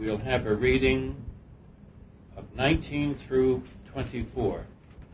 we'll have a reading of 19 through 24.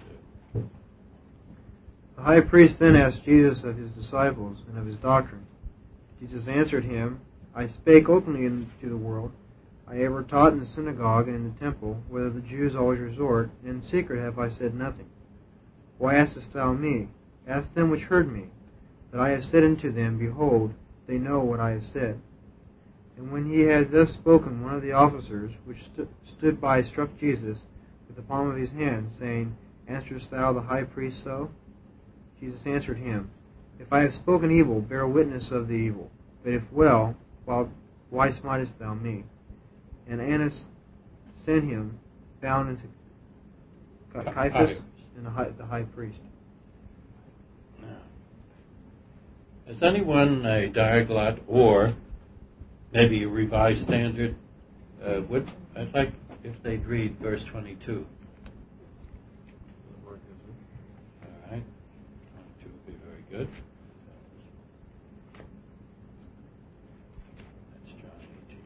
The high priest then asked Jesus of his disciples and of his doctrine. Jesus answered him, I spake openly to the world. I ever taught in the synagogue and in the temple, whither the Jews always resort, and in secret have I said nothing. Why askest thou me? Ask them which heard me. That I have said unto them, Behold, they know what I have said. And when he had thus spoken, one of the officers which stood by struck Jesus with the palm of his hand, saying, Answerest thou the high priest so? Jesus answered him, If I have spoken evil, bear witness of the evil. But if well, why smitest thou me? And Annas sent him, bound into Caiaphas and the high priest. Has anyone a diaglot or maybe a revised standard? I'd like if they'd read verse 22. All right. 22 would be very good. That's John 18.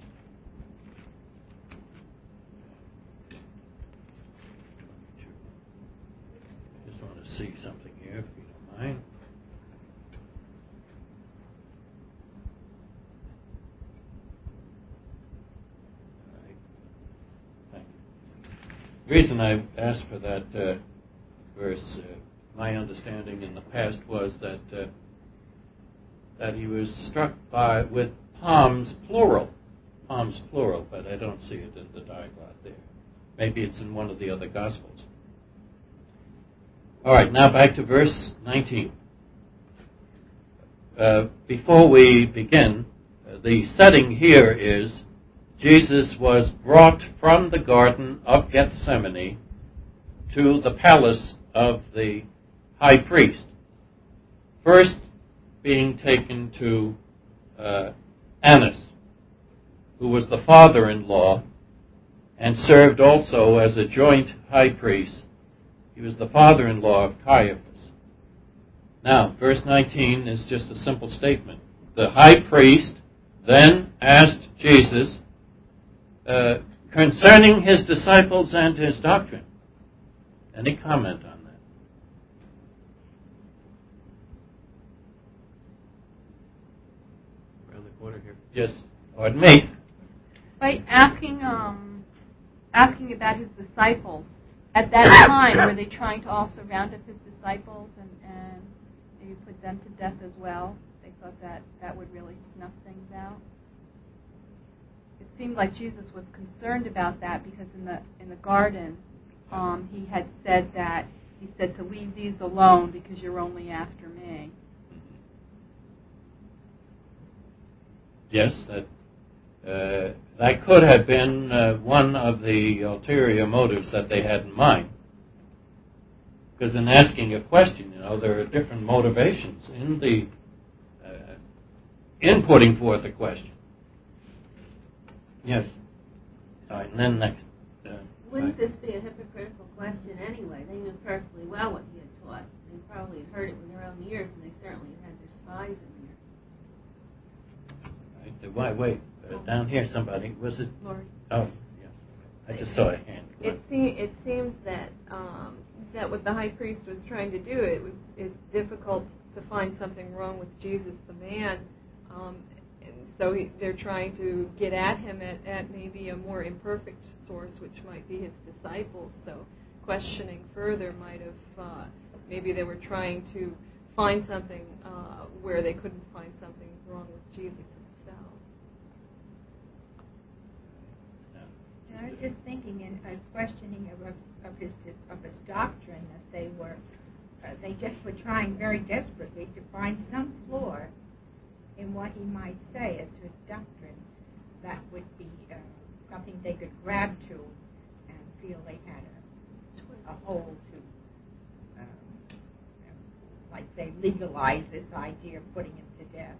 I just want to see something here, if you don't mind. The reason I asked for that verse, my understanding in the past was that he was struck with palms plural, but I don't see it in the diaglot there. Maybe it's in one of the other Gospels. All right, now back to verse 19. Before we begin, the setting here is Jesus was brought from the Garden of Gethsemane to the palace of the high priest. First being taken to Annas, who was the father-in-law and served also as a joint high priest. He was the father-in-law of Caiaphas. Now, verse 19 is just a simple statement. The high priest then asked Jesus concerning his disciples and his doctrine. Any comment on that? Around the corner here. Yes, pardon me. By asking about his disciples, at that time, were they trying to also round up his disciples and maybe put them to death as well? They thought that would really snuff things out. It seemed like Jesus was concerned about that because in the garden, he had said to leave these alone because you're only after me. Yes, that could have been one of the ulterior motives that they had in mind. Because in asking a question, there are different motivations in putting forth a question. Yes. All right, and then next. Wouldn't this be a hypocritical question anyway? They knew perfectly well what he had taught. They probably had heard it with their own ears, and they certainly had their spies in there. Right, wait. Down here, somebody. Was it? Lord. Oh, yeah. I just saw a hand. It seems that what the high priest was trying to do, it's difficult to find something wrong with Jesus the man. So they're trying to get at him at maybe a more imperfect source, which might be his disciples. So questioning further might have, maybe they were trying to find something where they couldn't find something wrong with Jesus himself. I was just thinking in questioning of his doctrine that they just were trying very desperately to find some flaw in what he might say as to his doctrine that would be something they could grab to and feel they had a hold to, like they legalize this idea of putting him to death.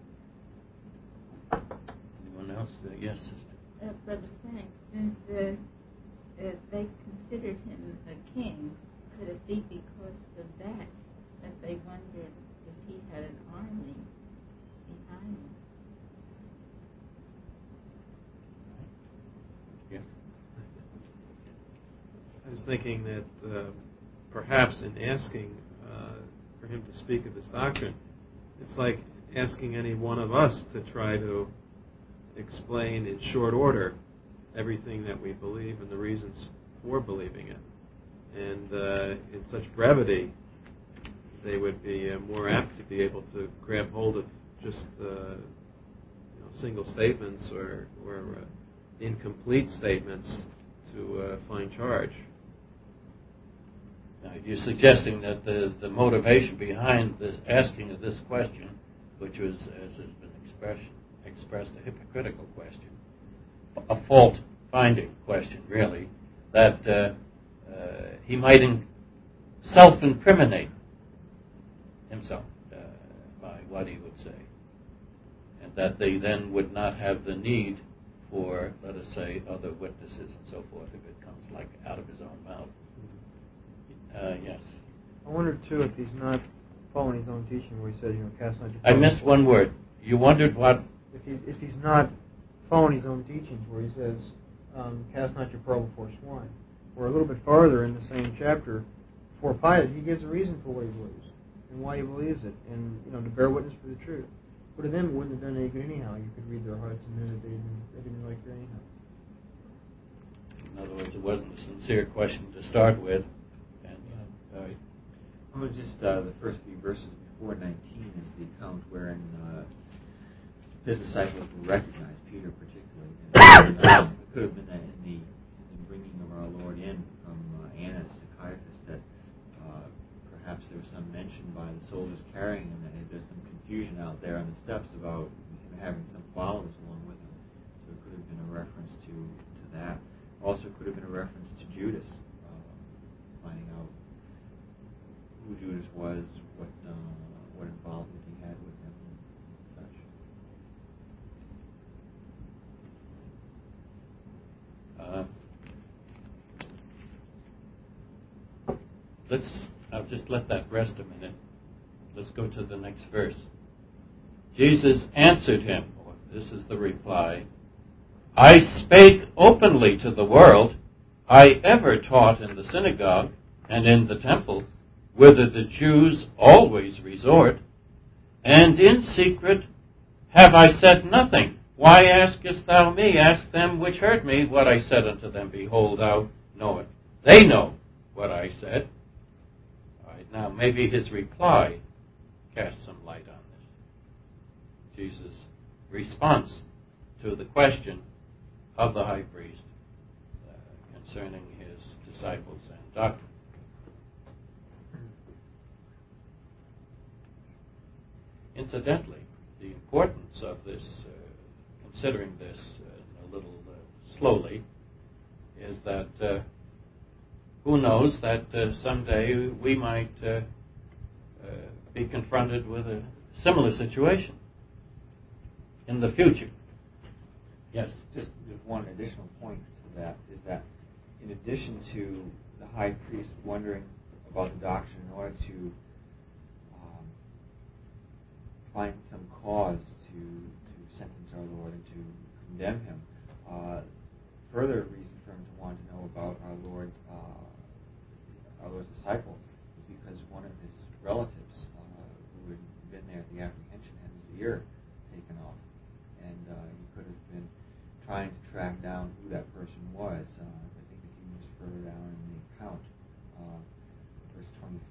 Anyone else? Yes, sister. Brother Frank, since they considered him a king, could it be because of that they wondered if he had an army behind him? I was thinking that perhaps in asking for him to speak of this doctrine, it's like asking any one of us to try to explain in short order everything that we believe and the reasons for believing it. And in such brevity, they would be more apt to be able to grab hold of just single statements or incomplete statements to find charge. Now, you're suggesting that the motivation behind this asking of this question, which was, as has been expressed, a hypocritical question, a fault-finding question, really, that he might self-incriminate himself by what he would say, and that they then would not have the need for, let us say, other witnesses and so forth if it comes like out of his own mouth. Yes. I wondered too if he's not following his own teaching, where he said, cast not your. I missed one word. You wondered what? If he's not following his own teachings, where he says, cast not your pearl before swine. Or a little bit farther in the same chapter, before Pilate, he gives a reason for what he believes and why he believes it, and to bear witness for the truth. But to them, it wouldn't have done any good anyhow. You could read their hearts and know that they didn't like you anyhow. In other words, it wasn't a sincere question to start with. And well, just the first few verses before 19 is the account wherein his disciples will recognize, Peter particularly. And, it could have been that in the bringing of our Lord in from Annas to Caiaphas that perhaps there was some mention by the soldiers carrying him that there's some confusion out there on the steps about him having some followers along with him. So it could have been a reference to that. Also could have been a reference to Judas, finding out who Judas was, what involvement he had with him, and such. I'll just let that rest a minute. Let's go to the next verse. Jesus answered him, this is the reply, I spake openly to the world. I ever taught in the synagogue and in the temple, whither the Jews always resort, and in secret have I said nothing. Why askest thou me? Ask them which heard me what I said unto them. Behold, thou knowest. They know what I said. All right, now maybe his reply casts some light on this. Jesus' response to the question of the high priest concerning his disciples and doctrine. Incidentally, the importance of this, considering this a little slowly, is that who knows that someday we might be confronted with a similar situation in the future. Yes? Just one additional point to that is that in addition to the high priest wondering about the doctrine in order to find some cause to sentence our Lord and to condemn him, further reason for him to want to know about our Lord's disciples is because one of his relatives who had been there at the apprehension had his ear taken off, and he could have been trying to track down who that person was. I think if you move further down in the account, verse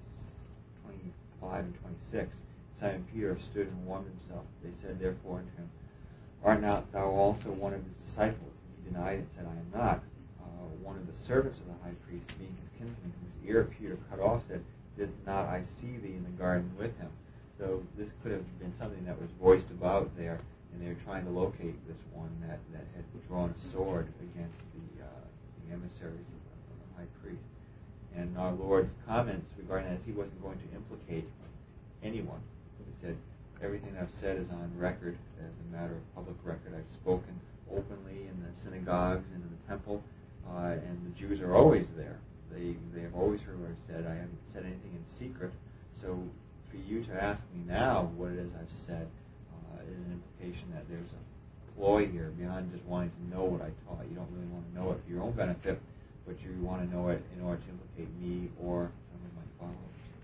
25 and 26, Simon Peter stood and warmed himself. They said therefore unto him, Art not thou also one of his disciples? And he denied and said, I am not. One of the servants of the high priest, being his kinsman, whose ear Peter cut off, said, Did not I see thee in the garden with him? So this could have been something that was voiced about there, and they were trying to locate this one that had drawn a sword against the emissaries of the high priest. And our Lord's comments regarding that, he wasn't going to implicate anyone. He said, everything I've said is on record as a matter of public record. I've spoken openly in the synagogues and in the temple, and the Jews are always there. They have always heard what I've said. I haven't said anything in secret. So for you to ask me now what it is I've said is an implication that there's a ploy here beyond just wanting to know what I taught. You don't really want to know it for your own benefit, but you want to know it in order to implicate me or some of my followers.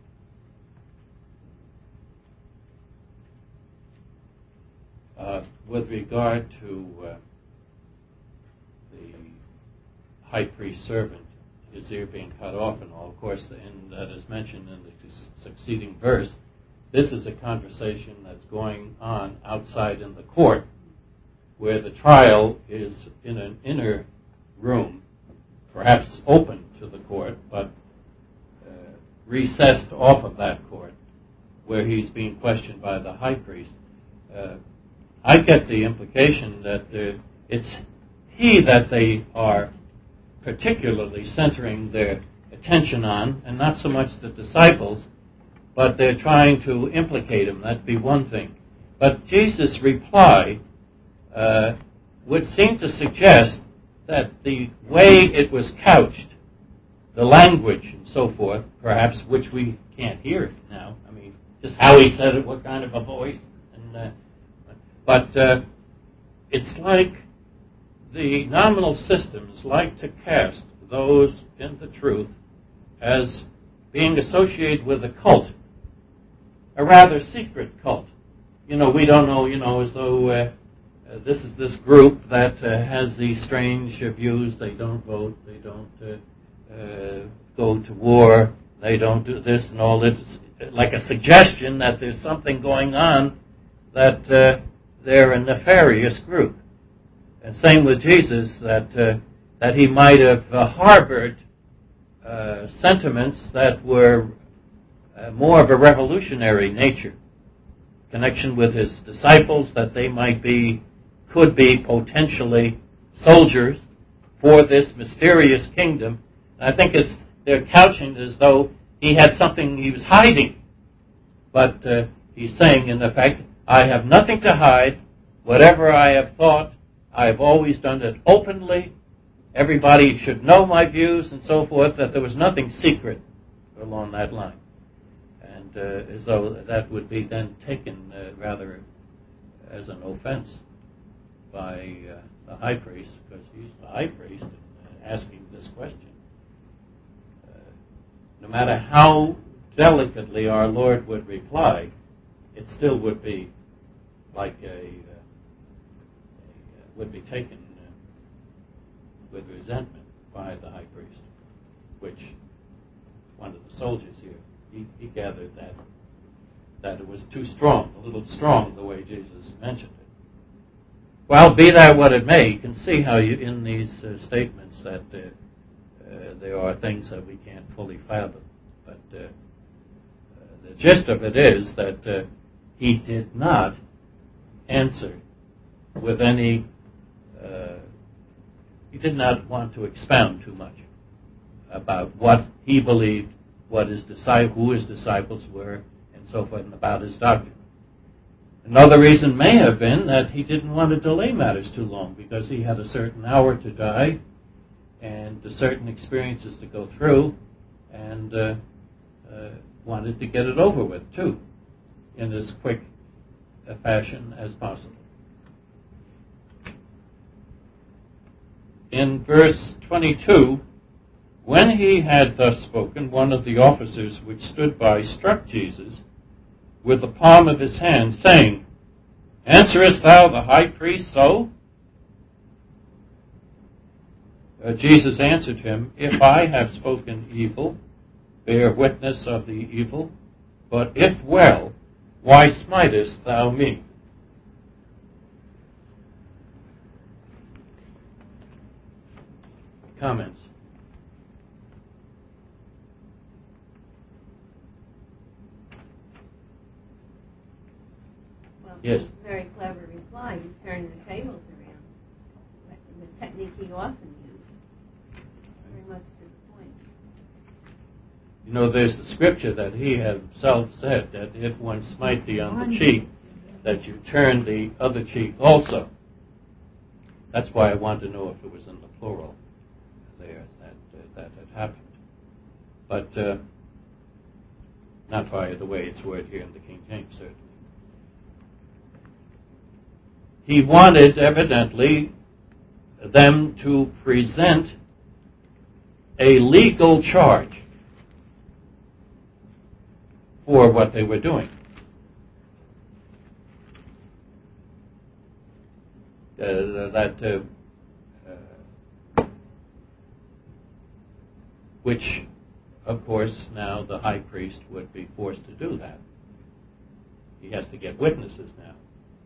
With regard to the high priest servant, his ear being cut off and all, of course, and that is mentioned in the succeeding verse, this is a conversation that's going on outside in the court, where the trial is in an inner room, perhaps open to the court, but recessed off of that court, where he's being questioned by the high priest. I get the implication that it's he that they are particularly centering their attention on, and not so much the disciples, but they're trying to implicate him. That'd be one thing. But Jesus' reply would seem to suggest that the way it was couched, the language and so forth, perhaps, which we can't hear it now. I mean, just how he said it, what kind of a voice, and but it's like the nominal systems like to cast those into truth as being associated with a cult, a rather secret cult. We don't know, as though this is this group that has these strange views. They don't vote, they don't go to war, they don't do this and all this. Like a suggestion that there's something going on, that they're a nefarious group. And same with Jesus, that he might have harbored sentiments that were more of a revolutionary nature, connection with his disciples, that they could be potentially soldiers for this mysterious kingdom. And I think they're couching as though he had something he was hiding, but he's saying, in effect, I have nothing to hide. Whatever I have thought, I have always done it openly. Everybody should know my views and so forth, that there was nothing secret along that line. And as though that would be then taken rather as an offense by the high priest, because he's the high priest and asking this question. No matter how delicately our Lord would reply, it still would be like would be taken with resentment by the high priest, which one of the soldiers here, he gathered that it was too strong, a little strong, the way Jesus mentioned it. Well, be that what it may, you can see how in these statements that there are things that we can't fully fathom. But the gist of it is that he did not answer with any, he did not want to expound too much about what he believed, who his disciples were, and so forth, and about his doctrine. Another reason may have been that he didn't want to delay matters too long, because he had a certain hour to die and certain experiences to go through, and wanted to get it over with, too, in as quick a fashion as possible. In verse 22, when he had thus spoken, one of the officers which stood by struck Jesus with the palm of his hand, saying, Answerest thou the high priest so? Jesus answered him, If I have spoken evil, bear witness of the evil, but if well, why smitest thou me? Comments? Well, Yes. it's a very clever reply. He's turning the tables around. That's the technique he often used. Very much to the point. There's the scripture that he himself said that if one smite thee on the cheek, that you turn the other cheek also. That's why I want to know if it was in the plural there that had happened. But not by the way it's worded here in the King James, certainly. He wanted, evidently, them to present a legal charge for what they were doing. Which, of course, now the high priest would be forced to do that. He has to get witnesses now.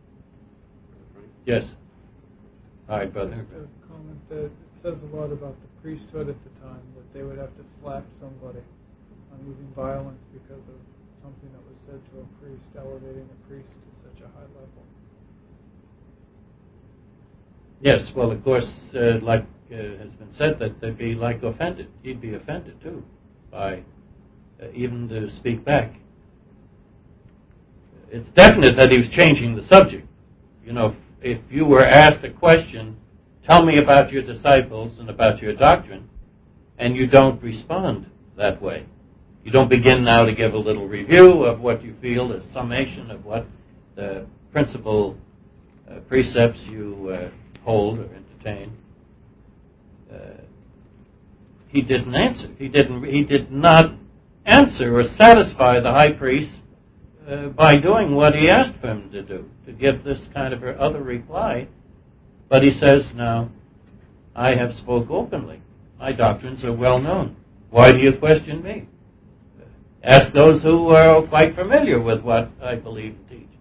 Yes. All right, brother. Just a comment that it says a lot about the priesthood at the time, that they would have to slap somebody on using violence because of something that was said to a priest, elevating a priest to such a high level. Yes, well, of course, like has been said, that they'd be like offended. He'd be offended, too, by even to speak back. It's definite that he was changing the subject. You know, if you were asked a question, tell me about your disciples and about your doctrine, and you don't respond that way. You don't begin now to give a little review of what you feel, a summation of what the principal precepts you hold or entertain. He didn't answer. He did not answer or satisfy the high priest by doing what he asked for him to do, to give this kind of other reply. But he says, now, I have spoke openly. My doctrines are well known. Why do you question me? Ask those who are quite familiar with what I believe and teach.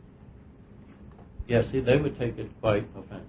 Yes, they would take it quite offensive.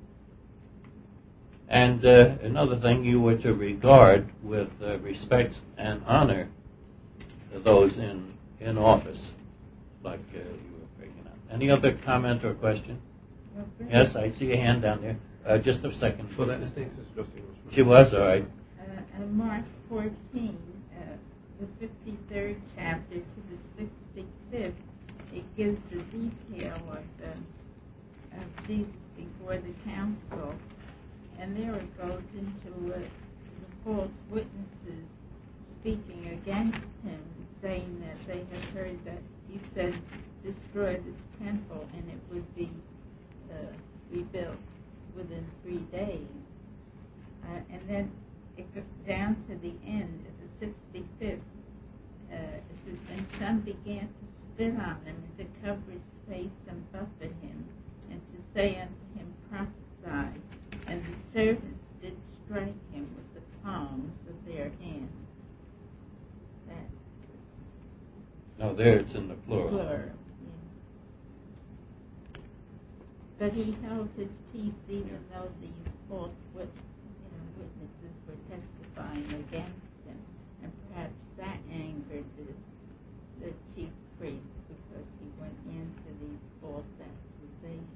And another thing, you were to regard with respect and honor those in office, like you were breaking up. Any other comment or question? Okay. Yes, I see a hand down there. Just a second. Well, that thinks it's just she was, all right. Mark 14, the 53rd chapter to the 65th, it gives the detail of Jesus before the council. And there it goes into the false witnesses speaking against him, saying that they have heard that he said, destroy this temple and it would be rebuilt within 3 days. And then it goes down to the end, at the 65th, it says, and some began to spit on him and to cover his face and buffet him, and to say unto him, prophesy. And the servants did strike him with the palms of their hands. No, there it's in the plural. Yeah. But he held his peace even though these false witnesses were testifying against him. And perhaps that angered the chief priest because he went into these false accusations.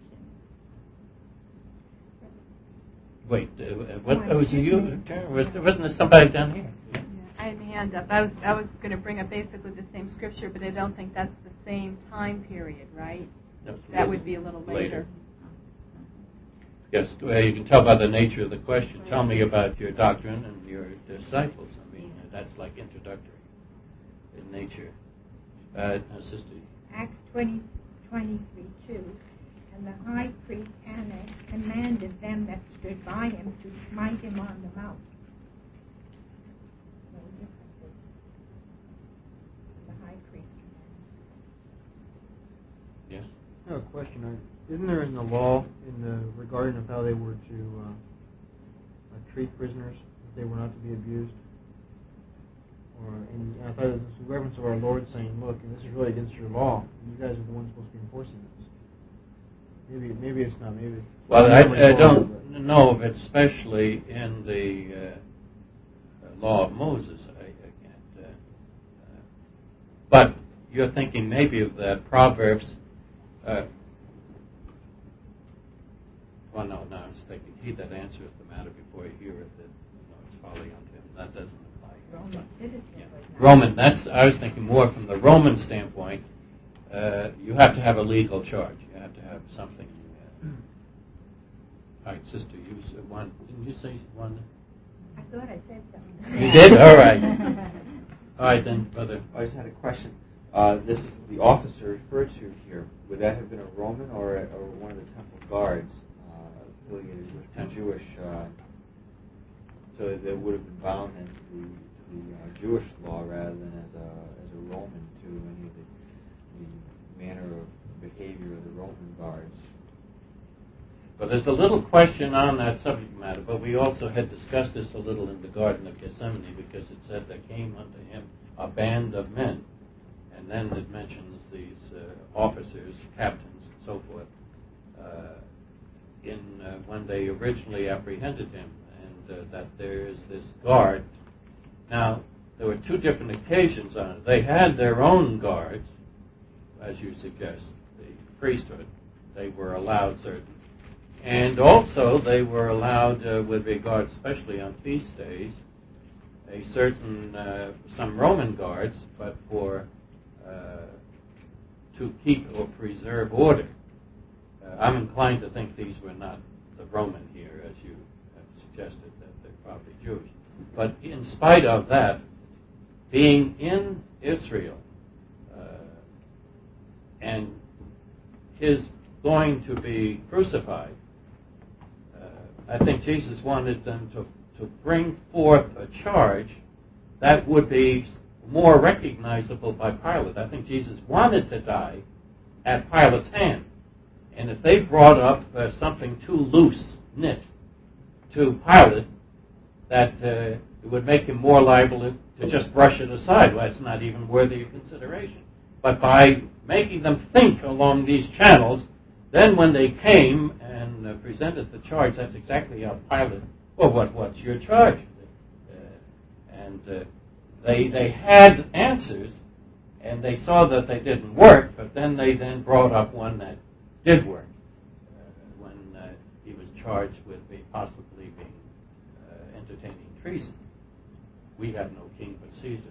Wait, what was you? Wasn't there somebody down here? Yeah, I had my hand up. I was going to bring up basically the same scripture, but I don't think that's the same time period, right? That would be a little later. Yes, you can tell by the nature of the question. Tell me about your doctrine and your disciples. I mean, that's like introductory in nature. Sister. Acts 20:23:2. And the high priest Annas commanded them that stood by him to smite him on the mouth. No difference. The high priest commanded. Yes. I have a question. Isn't there in the law, regarding of how they were to treat prisoners, that they were not to be abused? And I thought it was a reference of our Lord saying, look, and this is really against your law. You guys are the ones supposed to be enforcing this. Maybe it's not. Maybe. Well, I don't know if it's especially in the law of Moses. I can't. But you're thinking maybe of the Proverbs. Well, no, I was thinking, he that answereth the matter before he heareth it, it's folly unto him. That doesn't apply here. Roman. I was thinking more from the Roman standpoint. You have to have a legal charge. You have to have something. All right, sister, you said one. Didn't you say one? I thought I said something. You did? All right. All right, then, brother. I just had a question. This is the officer referred to here. Would that have been a Roman or one of the temple guards affiliated with the Jewish? so they would have been bound then to the Jewish law rather than as a Roman to any of the manner of behavior of the Roman guards. But there's a little question on that subject matter, but we also had discussed this a little in the Garden of Gethsemane, because it said there came unto him a band of men, and then it mentions these officers, captains, and so forth, when they originally apprehended him, and that there is this guard. Now, there were two different occasions on it. They had their own guards, as you suggest, the priesthood. They were allowed certain. And also they were allowed, with regard especially on feast days, a certain, some Roman guards, but for to keep or preserve order. I'm inclined to think these were not the Roman here, as you have suggested, that they're probably Jewish. But in spite of that, being in Israel and his going to be crucified, I think Jesus wanted them to bring forth a charge that would be more recognizable by Pilate. I think Jesus wanted to die at Pilate's hand. And if they brought up something too loose-knit to Pilate, that it would make him more liable to just brush it aside. Well, it's not even worthy of consideration. But by making them think along these channels, then when they came and presented the charge, that's exactly how Pilate, well, what's your charge? They had answers, and they saw that they didn't work, but then they brought up one that did work, when he was charged with possibly being entertaining treason. We have no king but Caesar.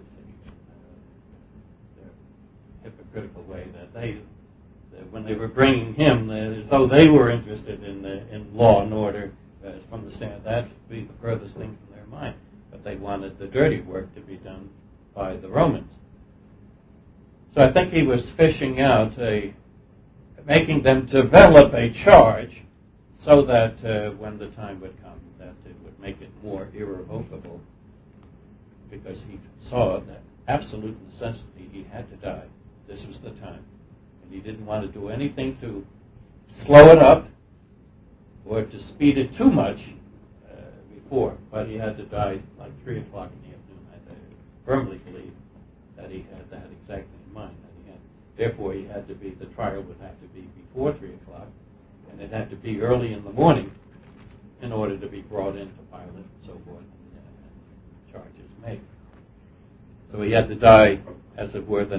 The hypocritical way that when they were bringing him, as though they were interested in law and order, from the stand, that would be the furthest thing from their mind. But they wanted the dirty work to be done by the Romans. So I think he was fishing out making them develop a charge so that when the time would come, that it would make it more irrevocable, because he saw that absolute necessity, he had to die. This was the time. And he didn't want to do anything to slow it up or to speed it too much before, but he had to die like 3 o'clock in the afternoon. I firmly believe that he had that exactly in mind. Therefore, he had to be, the trial would have to be before 3 o'clock, and it had to be early in the morning in order to be brought into Pilate and so forth, and charges made. So he had to die, as it were, the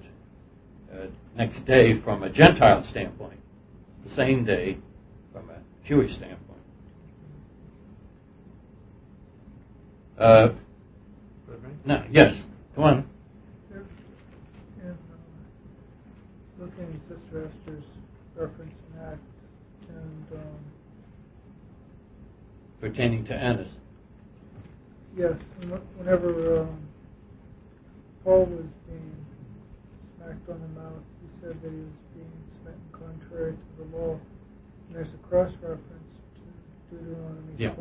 next day from a Gentile standpoint, the same day from a Jewish standpoint. No, yes, come on. Looking at Sister Esther's reference in Acts and pertaining to Annas. Yes, and whenever Paul was being smacked on the mouth, he said that he was being smitten contrary to the law. And there's a cross reference to Deuteronomy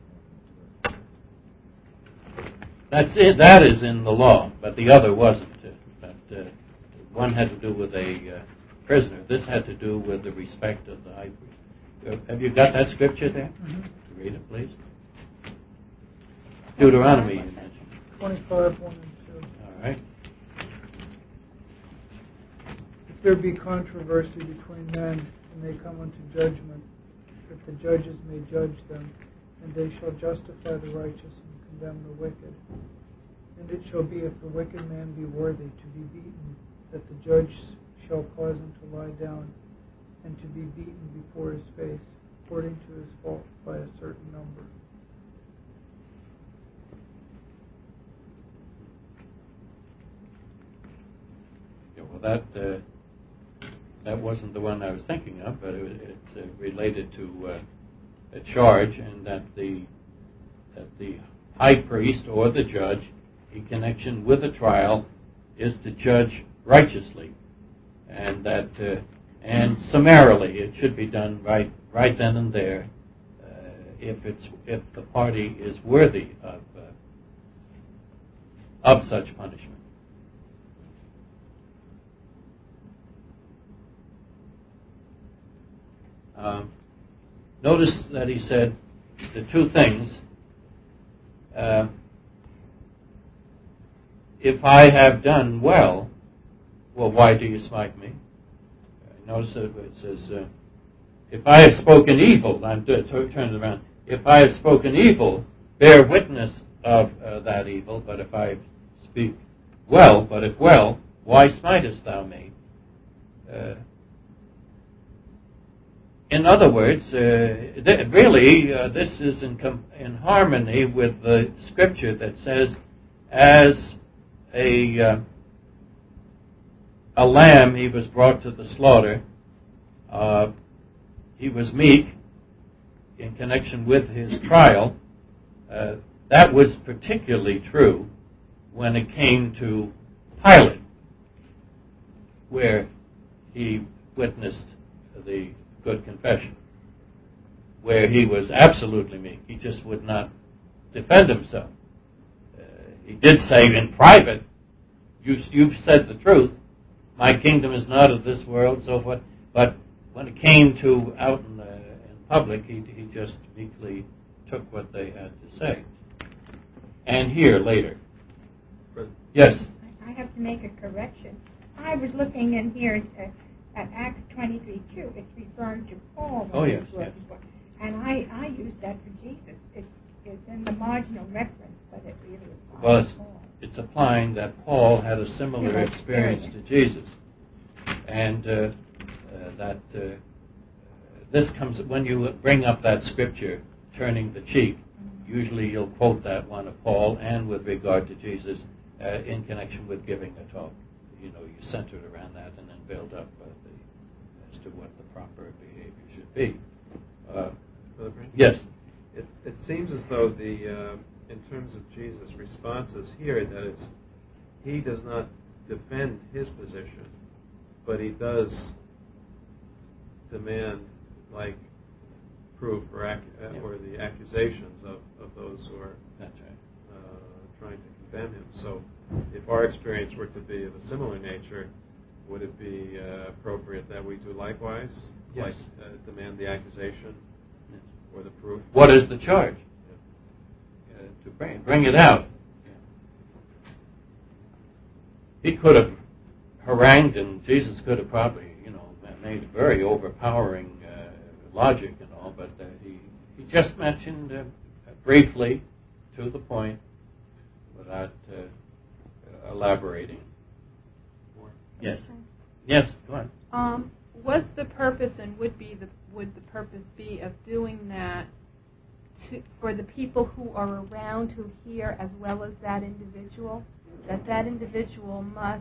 25. That's it. That is in the law, but the other wasn't. One had to do with a prisoner. This had to do with the respect of the high priest. Have you got that scripture there? Mm-hmm. Read it, please. Deuteronomy, you mentioned. 25, 1 and 2. All right. If there be controversy between men, and they come unto judgment, that the judges may judge them, and they shall justify the righteous and condemn the wicked. And it shall be, if the wicked man be worthy to be beaten, that the judge shall cause him to lie down, and to be beaten before his face, according to his fault, by a certain number. Yeah, well, that wasn't the one I was thinking of, but it's related to a charge, and that the high priest or the judge, in connection with a trial, is to judge righteously, and and summarily. It should be done right then and there, if the party is worthy of such punishment. Notice that he said the two things. If I have done well, why do you smite me? Notice that it says, if I have spoken evil, I'm turning it around. If I have spoken evil, bear witness of that evil. But if I speak well, why smitest thou me? In other words, this is in harmony with the scripture that says, as a lamb he was brought to the slaughter, he was meek in connection with his trial. That was particularly true when it came to Pilate, where he witnessed the good confession, where he was absolutely meek. He just would not defend himself. He did say in private, you've said the truth, my kingdom is not of this world, so forth. But when it came to out in public, he just meekly took what they had to say. And here, later. Yes? I have to make a correction. I was looking in here at Acts 23:2. It's referring to Paul. Oh, yes. And I used that for Jesus. It's in the marginal reference, but it really is Well, Paul. it's applying that Paul had a similar experience to Jesus. And that this comes, when you bring up that scripture, turning the cheek, usually you'll quote that one of Paul and with regard to Jesus in connection with giving a talk. You center it around that and then build up as to what the proper behavior should be. Yes? It seems as though in terms of Jesus' responses here, that he does not defend his position, but he does demand proof or the accusations of those who are trying to condemn him. So if our experience were to be of a similar nature, would it be appropriate that we do likewise? Yes. Demand the accusation or the proof? What is the charge? To bring it out. He could have harangued, and Jesus could have probably, made a very overpowering logic and all, but he just mentioned briefly, to the point, without elaborating more. Yes. Yes, go on. Was the purpose and would the purpose be of doing that for the people who are around who hear, as well as that individual? That individual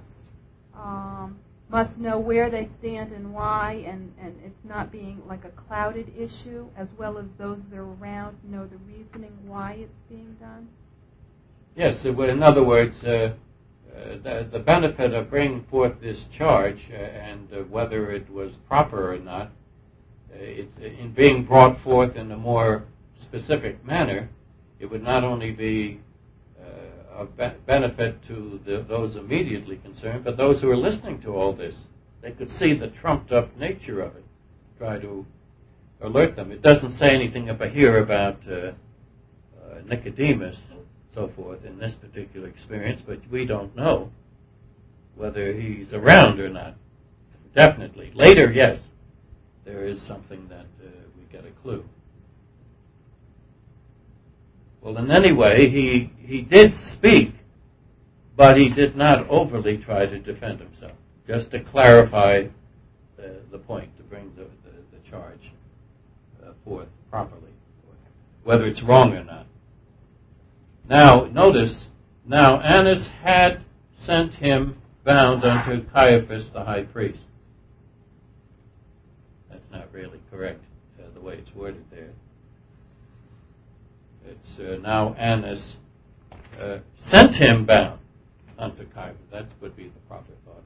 must know where they stand and why, and it's not being like a clouded issue, as well as those that are around know the reasoning why it's being done? Yes, in other words, the benefit of bringing forth this charge and whether it was proper or not, in being brought forth in a more specific manner, it would not only be of benefit to those immediately concerned, but those who are listening to all this. They could see the trumped-up nature of it, try to alert them. It doesn't say anything here about Nicodemus, so forth, in this particular experience, but we don't know whether he's around or not. Definitely. Later, yes, there is something that we get a clue. Well, in any way, he did speak, but he did not overly try to defend himself, just to clarify the point, to bring the charge forth properly, whether it's wrong or not. Now, notice, Annas had sent him bound unto Caiaphas the high priest. That's not really correct, the way it's worded there. It's now Annas sent him bound unto Caiaphas. That would be the proper thought.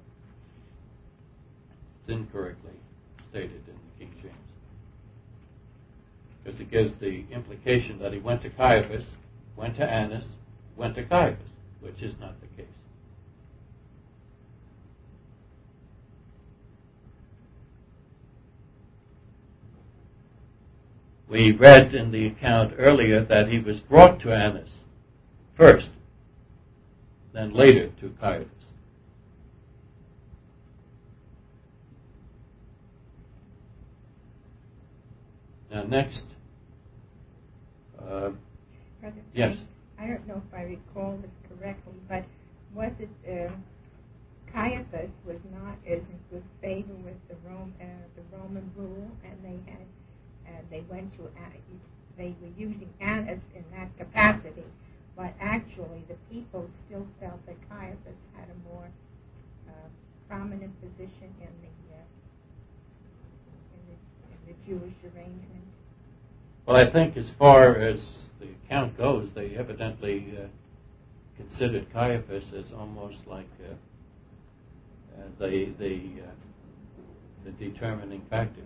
It's incorrectly stated in the King James. because it gives the implication that he went to Caiaphas, went to Annas, went to Caiaphas, which is not the case. We read in the account earlier that he was brought to Annas first, then later to Caiaphas. Now next, yes. I don't know if I recall this correctly, but was it Caiaphas was not in good favor with the Roman rule, and they went to they were using Annas in that capacity, but actually the people still felt that Caiaphas had a more prominent position in the Jewish arrangement. Well, I think as far as the account goes, they evidently considered Caiaphas as almost like the determining factor.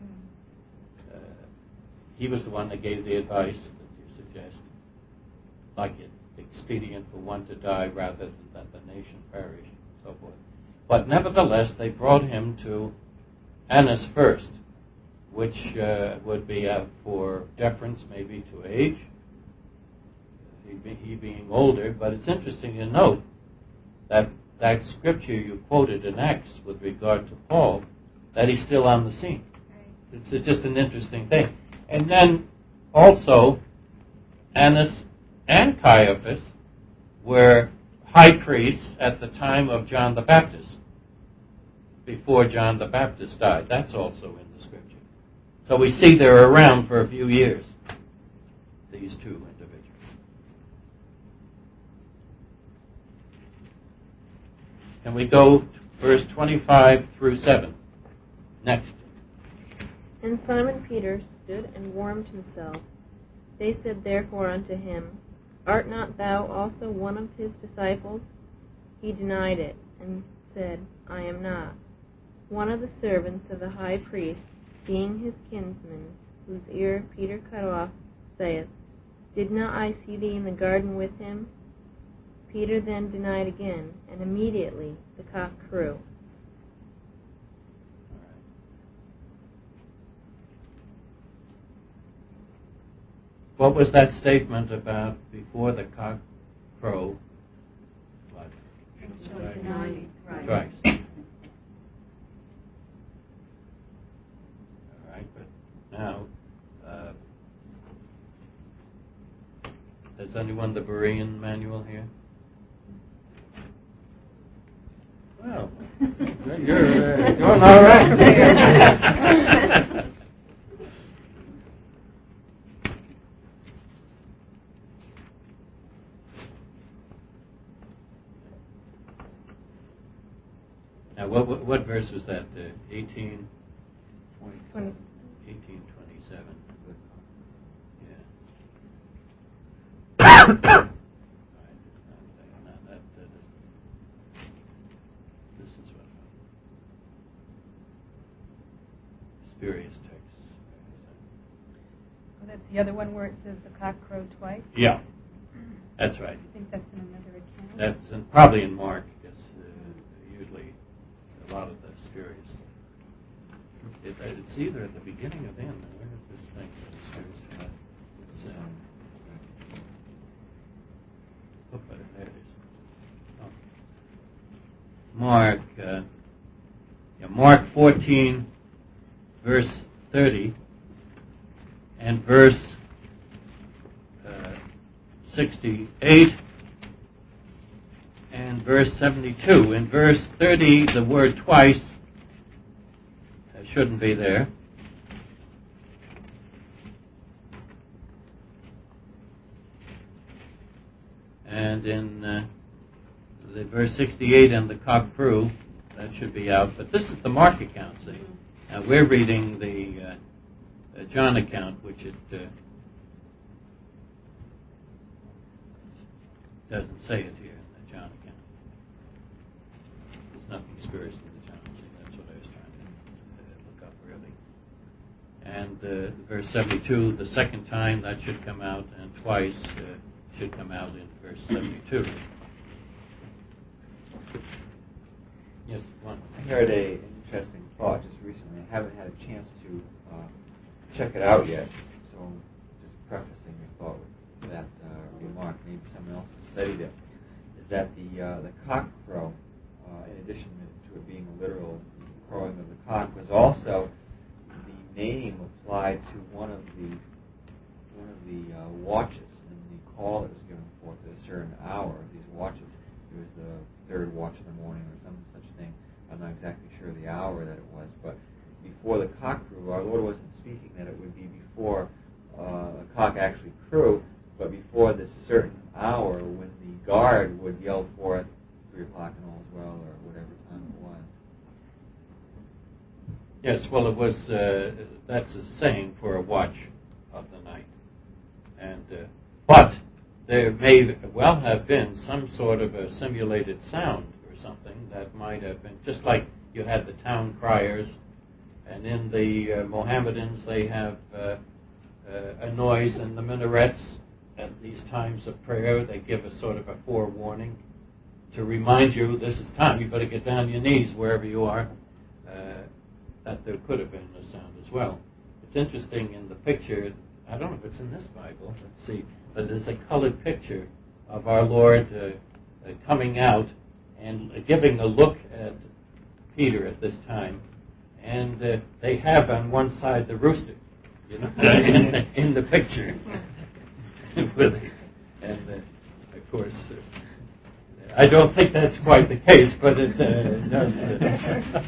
He was the one that gave the advice that you suggest, like it expedient for one to die rather than that the nation perish, and so forth. But nevertheless, they brought him to Annas first, which would be for deference maybe to age, he being older. But it's interesting to note that that scripture you quoted in Acts with regard to Paul, that he's still on the scene. It's just an interesting thing. And then also, Annas and Caiaphas were high priests at the time of John the Baptist, before John the Baptist died. That's also in the scripture. So we see they're around for a few years, these two individuals. And we go to verse 25 through 7. Next. And Simon Peter stood and warmed himself. They said therefore unto him, Art not thou also one of his disciples? He denied it, and said, I am not. One of the servants of the high priest, being his kinsman, whose ear Peter cut off, saith, Did not I see thee in the garden with him? Peter then denied again, and immediately the cock crew. What was that statement about before the cock crow? What? Denying Christ. All right, but now, has anyone the Berean manual here? Well, you're doing all right. Now, what verse was that? 18? 18:27. Yeah. This is what spurious text. Oh, that's the other one where it says the cock crowed twice? Yeah, that's right. I think that's in another account. That's probably in Mark, because usually a lot of the spurious. It's either at the beginning or the end. Where is this thing? There it is. Oh. Mark 14, verse 30, and verse 68, and verse 72. In verse 30, the word twice shouldn't be there. And in the verse 68 and the cock crew, that should be out. But this is the Mark account, see? Now we're reading the John account, which it doesn't say it here in the John account. There's nothing spurious in the John. See, that's what I was trying to look up, really. And verse 72, the second time that should come out, and twice should come out in verse 72. Yes, one. I heard an interesting thought just recently. I haven't had a chance to check it out yet, so I'm just prefacing your thought with that remark. Maybe someone else has studied it. Is that the cock crow, in addition to it being a literal crowing of the cock, was also the name applied to one of the watches in the call that was given forth at a certain hour of these watches. It was the third watch in the morning or some such thing. I'm not exactly sure the hour that it was, but before the cock crew, our Lord wasn't speaking that it would be before the cock actually crew, but before this certain hour when the guard would yell forth 3 o'clock and all is well, or whatever time it was. Yes, well, it was. That's a saying for a watch of the night, and but there may well have been some sort of a simulated sound or something that might have been, just like you had the town criers, and in the Mohammedans they have a noise in the minarets at these times of prayer. They give a sort of a forewarning to remind you this is time. You've got to get down on your knees wherever you are. That there could have been a sound as well. It's interesting in the picture. I don't know if it's in this Bible. Let's see. But there's a colored picture of our Lord coming out and giving a look at Peter at this time. And they have on one side the rooster, you know, in the picture. And of course, I don't think that's quite the case, but it does.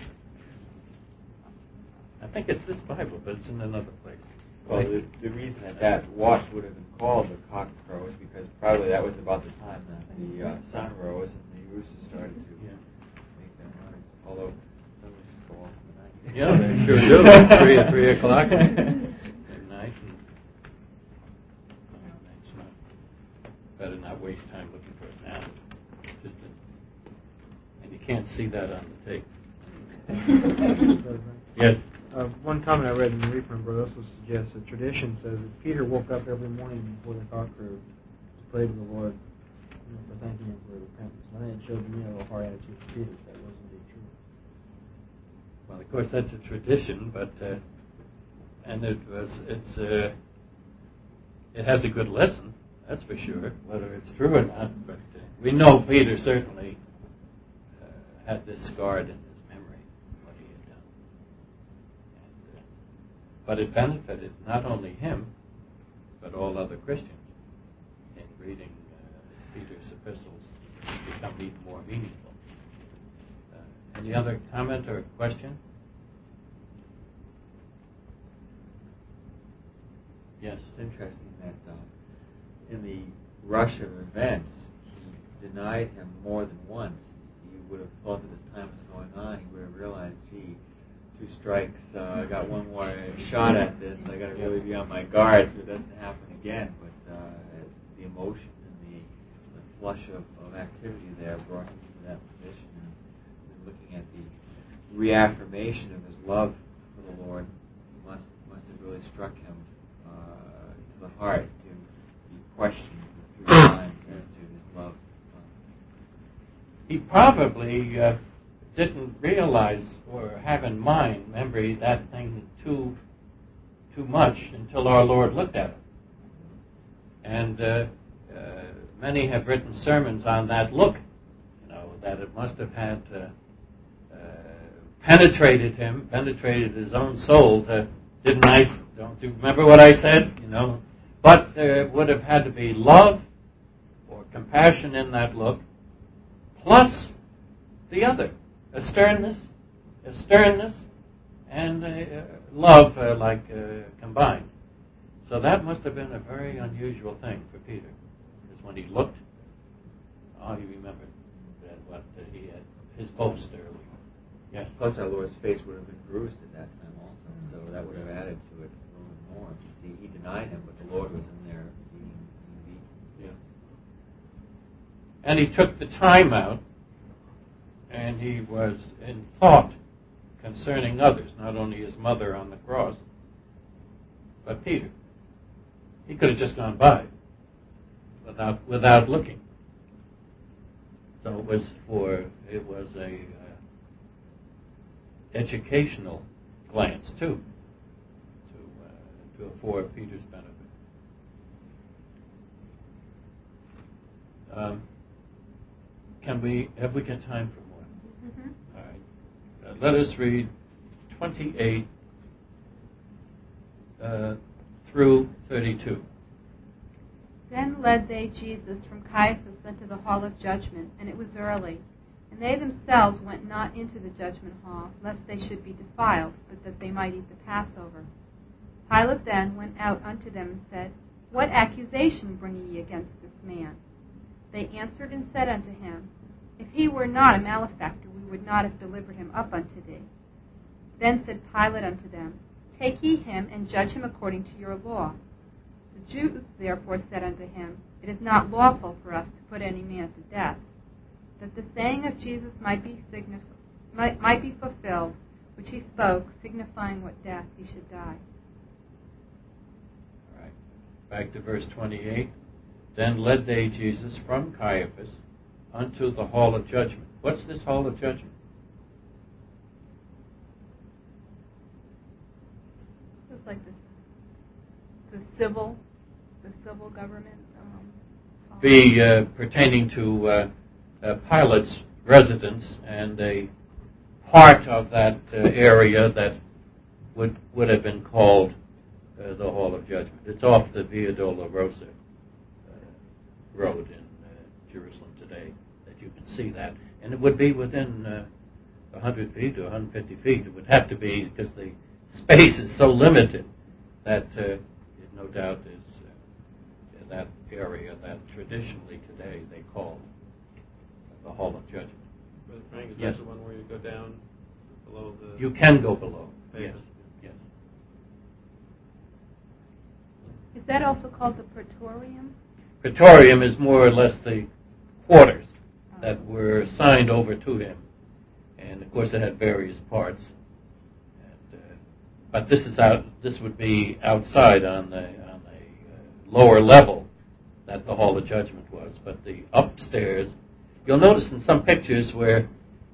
I think it's this Bible, but it's in another place. Well, the reason that watch would have been called the cock crow is because probably that was about the time that the sun rose and the rooster started to make that noise. Although some roosters go off in the night. Yeah, they sure do. 3 o'clock at night. Better not waste time looking for it now. And you can't see that on the tape. Yes. One comment I read in the reprint also suggests that tradition says that Peter woke up every morning before the cock crew to pray to the Lord, for thanking him for repentance. And I think it showed to me a real hard attitude for Peter. That wasn't indeed true. Well, of course, that's a tradition, but and it has a good lesson, that's for sure. Whether it's true or not, but we know Peter certainly had this scarred in his memory what he had done. But it benefited not only him, but all other Christians. In reading Peter's epistles, become even more meaningful. Any other comment or question? Yes. It's interesting that in the rush of events, he denied him more than once. He would have thought that as time was going on, he would have realized, gee, 2 strikes, I got one more shot at this. I got to really be on my guard so it doesn't happen again. But the emotion and the flush of activity there brought him to that position. And looking at the reaffirmation of his love for the Lord, must have really struck him to the heart to be questioned 3 times as to his love. He probably didn't realize or have in mind, remember, that thing too much until our Lord looked at it. And many have written sermons on that look, that it must have had penetrated him, penetrated his own soul. Don't you remember what I said? But there would have had to be love or compassion in that look, plus the other, a sternness and love combined. So that must have been a very unusual thing for Peter, because when he looked, he remembered what he had, his boast earlier. Yes. Plus our Lord's face would have been bruised at that time also, so that would have added to it a little bit more. See, he denied him, but the Lord was in there being beaten. Yeah. And he took the time out, and he was in thought concerning others, not only his mother on the cross, but Peter. He could have just gone by without looking. So it was a educational glance too, for Peter's benefit. Have we got time for more? Mm-hmm. All right. Let us read 28 through 32. Then led they Jesus from Caiaphas unto the hall of judgment, and it was early. And they themselves went not into the judgment hall, lest they should be defiled, but that they might eat the Passover. Pilate then went out unto them and said, What accusation bring ye against this man? They answered and said unto him, If he were not a malefactor, we would not have delivered him up unto thee. Then said Pilate unto them, Take ye him, and judge him according to your law. The Jews therefore said unto him, It is not lawful for us to put any man to death, that the saying of Jesus might be fulfilled, which he spoke, signifying what death he should die. All right. Back to verse 28. Then led they Jesus from Caiaphas unto the hall of judgment. What's this hall of judgment? It's like the civil government. Pertaining to Pilate's residence and a part of that area that would have been called the Hall of Judgment. It's off the Via Dolorosa road in Jerusalem today that you can see that. And it would be within 100 feet to 150 feet. It would have to be because the space is so limited that it no doubt is that area that traditionally today they call the Hall of Judgment. Brother Frank, is yes. that the one where you go down below the... You can go below, yes. Yes. Is that also called the Praetorium? Praetorium is more or less the quarters that were assigned over to him. And of course it had various parts. And, but this would be outside on the lower level that the Hall of Judgment was. But the upstairs, you'll notice in some pictures where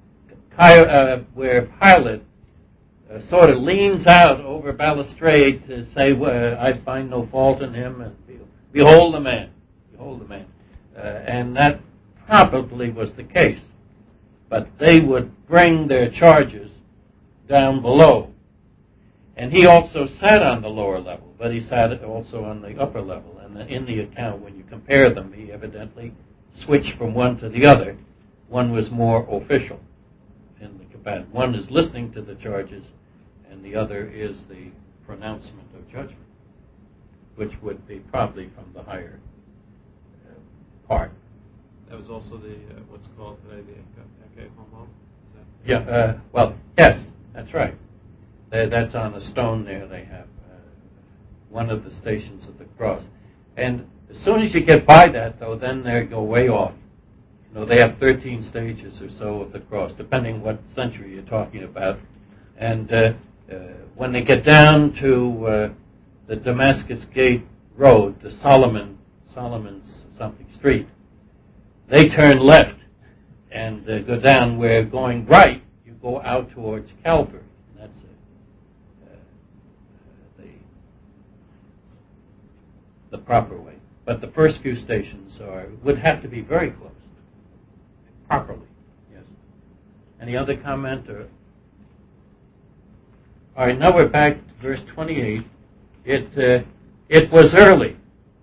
Pilate sort of leans out over balustrade to say, I find no fault in him, and behold the man. Behold the man. And that probably was the case. But they would bring their charges down below. And he also sat on the lower level, but he sat also on the upper level. And in the account, when you compare them, he evidently switched from one to the other. One was more official in the comparison. One is listening to the charges, and the other is the pronouncement of judgment, which would be probably from the higher part. That was also the what's called today the Ecce Homo? Yeah, well, yes, that's right. That's on a stone there. They have one of the stations of the cross. And as soon as you get by that, though, then they go way off. You know, they have 13 stages or so of the cross, depending what century you're talking about. And when they get down to the Damascus Gate Road, the Solomon's something street, they turn left and go down, where going right, you go out towards Calvary. That's the proper way. But the first few stations would have to be very close, properly. Yes. Any other comment? All right, now we're back to verse 28. It was early.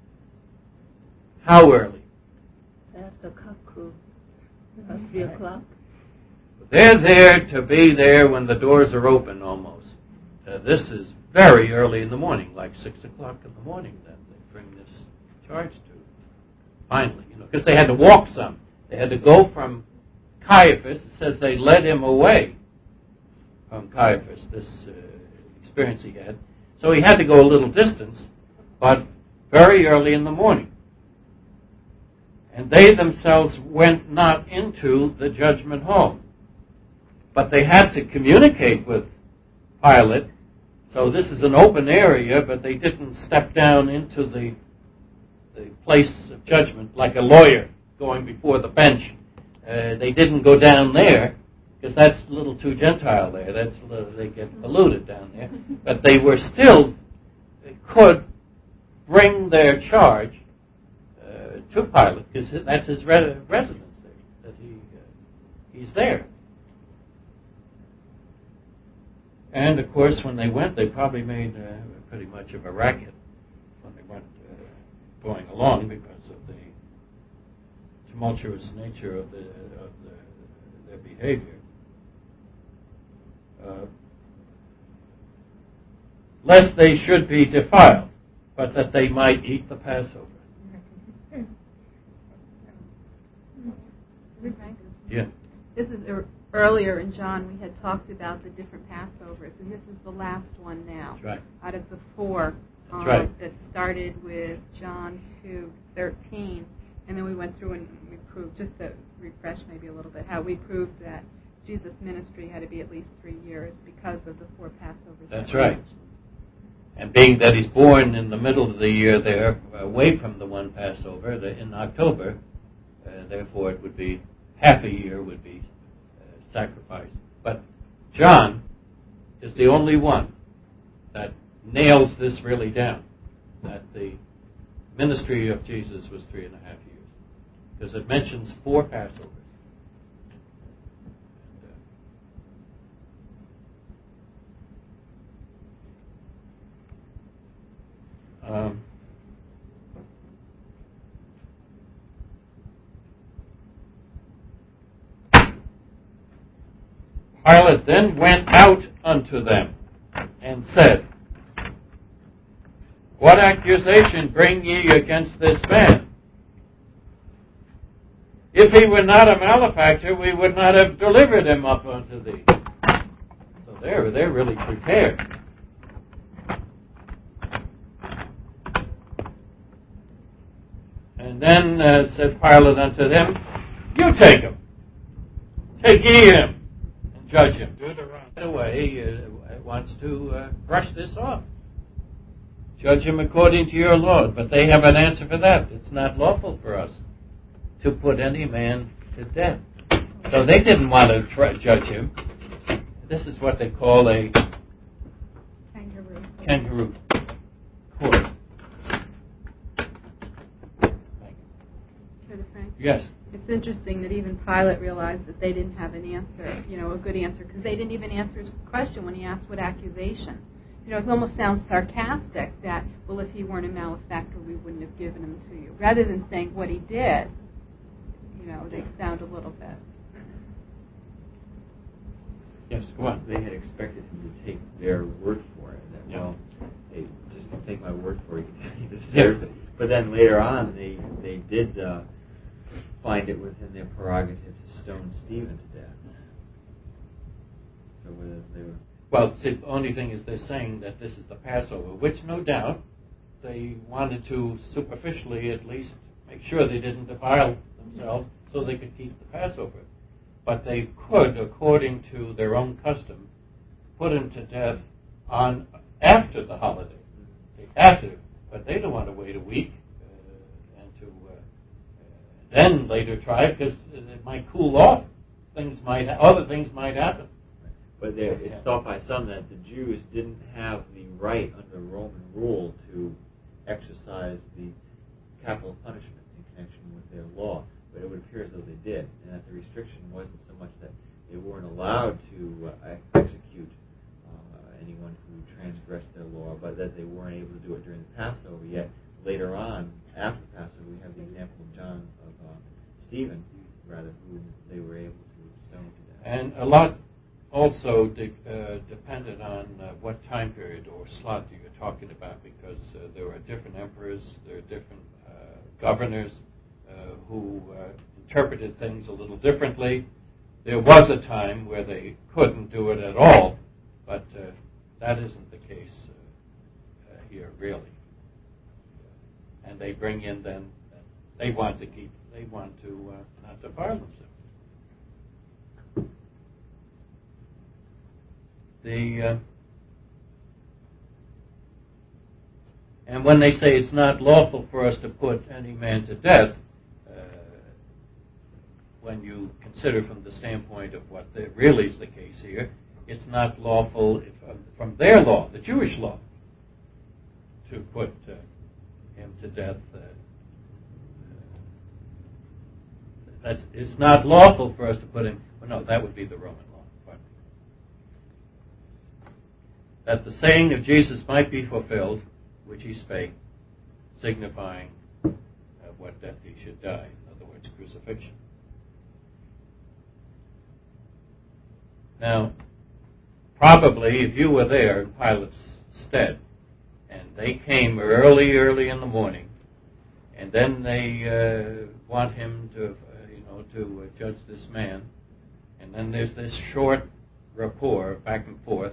How early? After cockcrow, about 3 o'clock. They're there to be there when the doors are open almost. This is very early in the morning, like 6 o'clock in the morning that they bring this charge to. Finally, because they had to walk some. They had to go from Caiaphas. It says they led him away from Caiaphas, this experience he had. So he had to go a little distance, but very early in the morning. And they themselves went not into the judgment hall. But they had to communicate with Pilate So this is an open area, but they didn't step down into the place of judgment like a lawyer going before the bench. They didn't go down there because that's a little too Gentile there. They get polluted down there. But they were still could bring their charge to Pilate because that's his residence there. That he's there. And of course, when they went, they probably made pretty much of a racket when they went going along because of the tumultuous nature of their behavior. Lest they should be defiled, but that they might eat the Passover. Yeah. This is earlier in John. We had talked about the different Passovers, and this is the last one now. That's right. Out of the four that started with John 2:13, and then we went through and we proved, just to refresh maybe a little bit, how we proved that Jesus' ministry had to be at least 3 years because of the four Passovers. That's right. And being that he's born in the middle of the year there, away from the one Passover, in October, therefore it would be half a year would be sacrificed. But John is the only one that nails this really down, that the ministry of Jesus was 3.5 years. Because it mentions 4 Passovers. Pilate then went out unto them and said, What accusation bring ye against this man? If he were not a malefactor, we would not have delivered him up unto thee. So they're really prepared. And then said Pilate unto them, You take him. Take ye him. Judge him. Right away, he wants to brush this off. Judge him according to your law. But they have an answer for that. It's not lawful for us to put any man to death. So they didn't want to judge him. This is what they call a kangaroo court. Yes. It's interesting that even Pilate realized that they didn't have an answer, a good answer, because they didn't even answer his question when he asked what accusation. It almost sounds sarcastic that, well, if he weren't a malefactor, we wouldn't have given him to you. Rather than saying what he did, they sound a little bit. Yes, go on. They had expected him to take their word for it. That, well, hey, just don't take my word for it. He deserves it. But then later on, they did find it within their prerogative to stone Stephen to death. So whether they were... Well, the only thing is they're saying that this is the Passover, which no doubt they wanted to superficially at least make sure they didn't defile themselves so they could keep the Passover. But they could, according to their own custom, put him to death after the holiday. But they don't want to wait a week and to then later try it because it might cool off. Other things might happen. But it's thought by some that the Jews didn't have the right under Roman rule to exercise the capital punishment in connection with their law. But it would appear as though they did, and that the restriction wasn't so much that they weren't allowed to execute anyone who transgressed their law, but that they weren't able to do it during the Passover. Yet later on, after Passover, we have the example of Stephen, who they were able to stone to death. And a lot also depended on what time period or slot you're talking about, because there are different emperors, there are different governors who interpreted things a little differently. There was a time where they couldn't do it at all, but that isn't the case here, really. And they bring in then, they want to not defile themselves. And when they say it's not lawful for us to put any man to death, when you consider from the standpoint of what really is the case here, it's not lawful from their law, the Jewish law, to put him to death. It's not lawful for us to put him. Well, no, that would be the Roman law. But that the saying of Jesus might be fulfilled, which he spake, signifying what death he should die. In other words, crucifixion. Now, probably if you were there in Pilate's stead, and they came early in the morning, and then they want him to judge this man, and then there's this short rapport back and forth.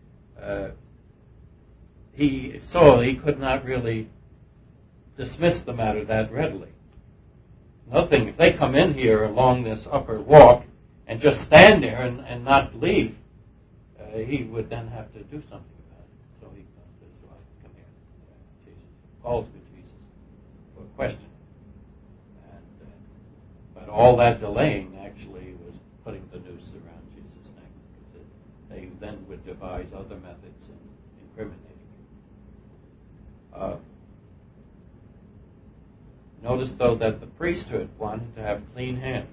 He saw he could not really dismiss the matter that readily. Another thing, if they come in here along this upper walk and just stand there and not leave, he would then have to do something about it. So he says, well, come here. Jesus calls me Jesus for a question. But all that delaying actually was putting the noose around Jesus' neck, because they then would devise other methods in incriminating him. Notice, though, that the priesthood wanted to have clean hands.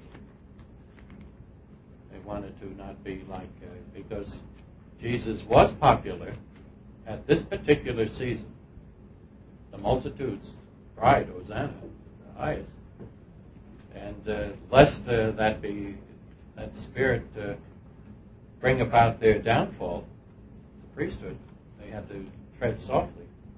They wanted to not be like, because Jesus was popular at this particular season. The multitudes cried, Hosanna, the highest. And lest that spirit bring about their downfall, the priesthood, they had to tread softly.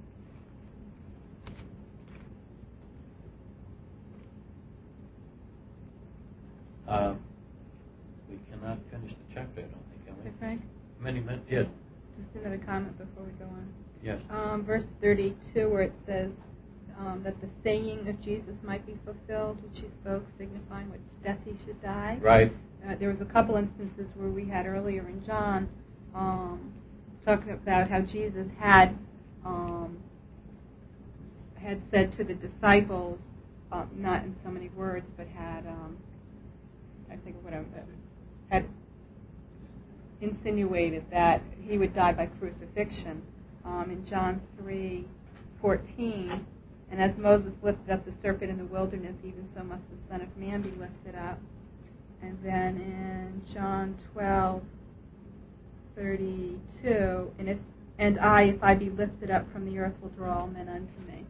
We cannot finish the chapter, I don't think, can we? Okay, Frank? Many minutes, yes. Just another comment before we go on. Yes. Verse 32, where it says that the saying of Jesus might be fulfilled, which he spoke, signifying which death he should die. Right. There was a couple instances where we had earlier in John talking about how Jesus had said to the disciples, not in so many words, but had had insinuated that he would die by crucifixion. In John 3:14, and as Moses lifted up the serpent in the wilderness, even so must the Son of Man be lifted up. And then in John 12:32, and I, if I be lifted up from the earth, will draw all men unto me.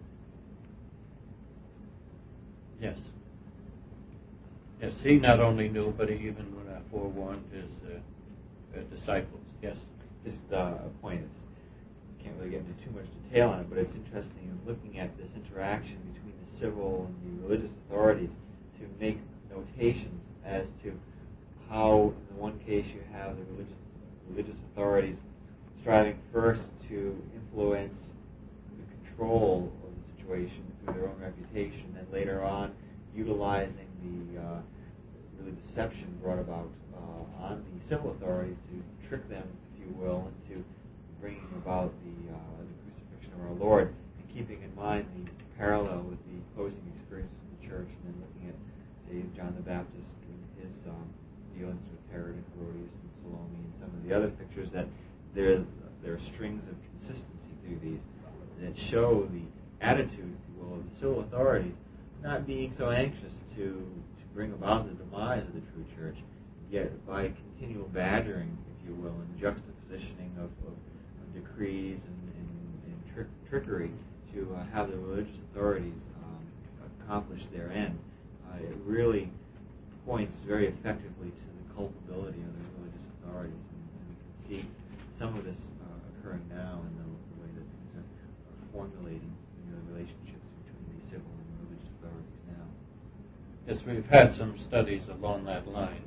Yes. Yes, he not only knew, but he even forewarned his disciples. Yes. Just a point. Can't really get into too much detail on it, but it's interesting in looking at this interaction between the civil and the religious authorities to make notations as to how, in the one case, you have the religious authorities striving first to influence the control of the situation through their own reputation, and later on utilizing the really deception brought about on the civil authorities to trick them, if you will, into bringing about the crucifixion of our Lord, and keeping in mind the parallel with the closing experience of the church, and then looking at, say, John the Baptist and his dealings with Herod and Herodias and Salome, and some of the other pictures, that there are strings of consistency through these that show the attitude, if you will, of the civil authorities, not being so anxious to bring about the demise of the true church, yet by continual badgering, if you will, and juxtapositioning of decrees and trickery to have the religious authorities accomplish their end. It really points very effectively to the culpability of the religious authorities, and we can see some of this occurring now in the way that things are formulating the relationships between the civil and religious authorities now. Yes, we've had some studies along that line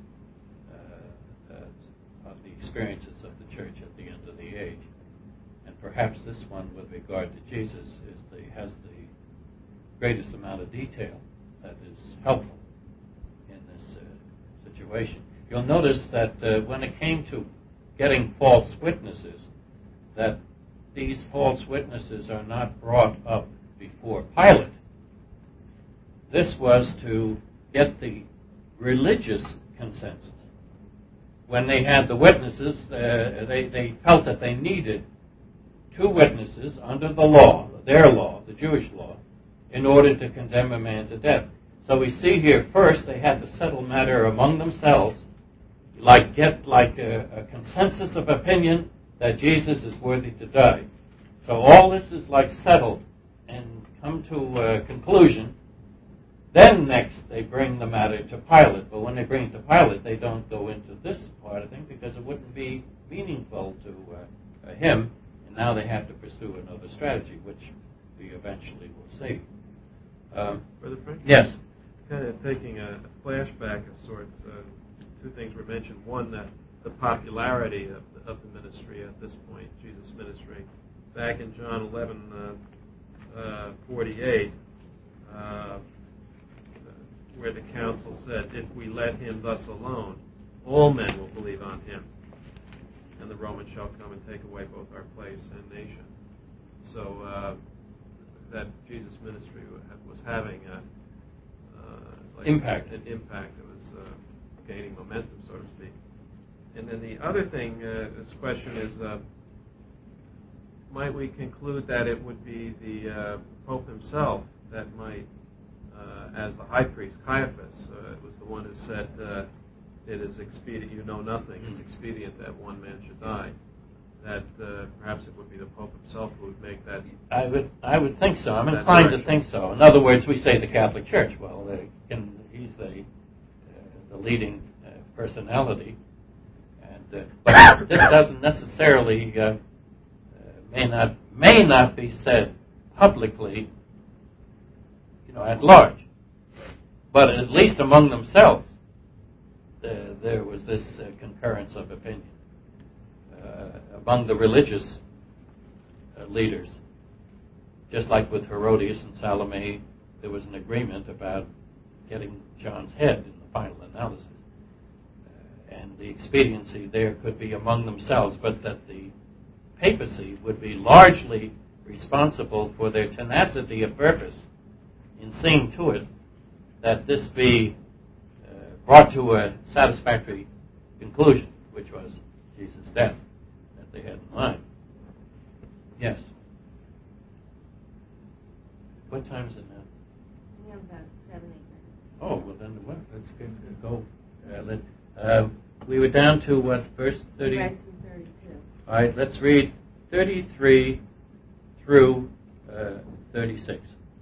of the experiences of the church at the end of the age. And perhaps this one, with regard to Jesus, has the greatest amount of detail that is helpful in this situation. You'll notice that when it came to getting false witnesses, that these false witnesses are not brought up before Pilate. This was to get the religious consensus. When they had the witnesses, they felt that they needed two witnesses under the law, their law, the Jewish law, in order to condemn a man to death. So we see here first they had to settle matter among themselves, get a consensus of opinion that Jesus is worthy to die. So all this is settled and come to a conclusion. Then next they bring the matter to Pilate. But when they bring it to Pilate, they don't go into this part of things because it wouldn't be meaningful to him. And now they have to pursue another strategy, which we eventually will see. Brother Frank? Yes. Kind of taking a flashback of sorts, two things were mentioned. One, that the popularity of the ministry at this point, Jesus' ministry. Back in John 11:48, where the council said, if we let him thus alone, all men will believe on him, and the Romans shall come and take away both our place and nation. So that Jesus' ministry was having impact. An impact. It was gaining momentum, so to speak. And then the other thing, this question is, might we conclude that it would be the Pope himself that might, as the high priest, Caiaphas, was the one who said, it is expedient, you know nothing, it's expedient that one man should die, that perhaps it would be the Pope himself who would make that. I would think so. I'm inclined to think so. In other words, we say the Catholic Church. Well, he's the leading personality, and but this doesn't necessarily may not be said publicly, at large, but at least among themselves, there was this concurrence of opinion among the religious leaders. Just like with Herodias and Salome, there was an agreement about getting John's head in the final analysis. And the expediency there could be among themselves, but that the papacy would be largely responsible for their tenacity of purpose in seeing to it that this be brought to a satisfactory conclusion, which was Jesus' death that they had in mind. Yes. What time is it now? We have about 7-8 minutes. Oh, well then, let's go. We were down to what, verse 30? Right through 32. All right, let's read 33 through 36.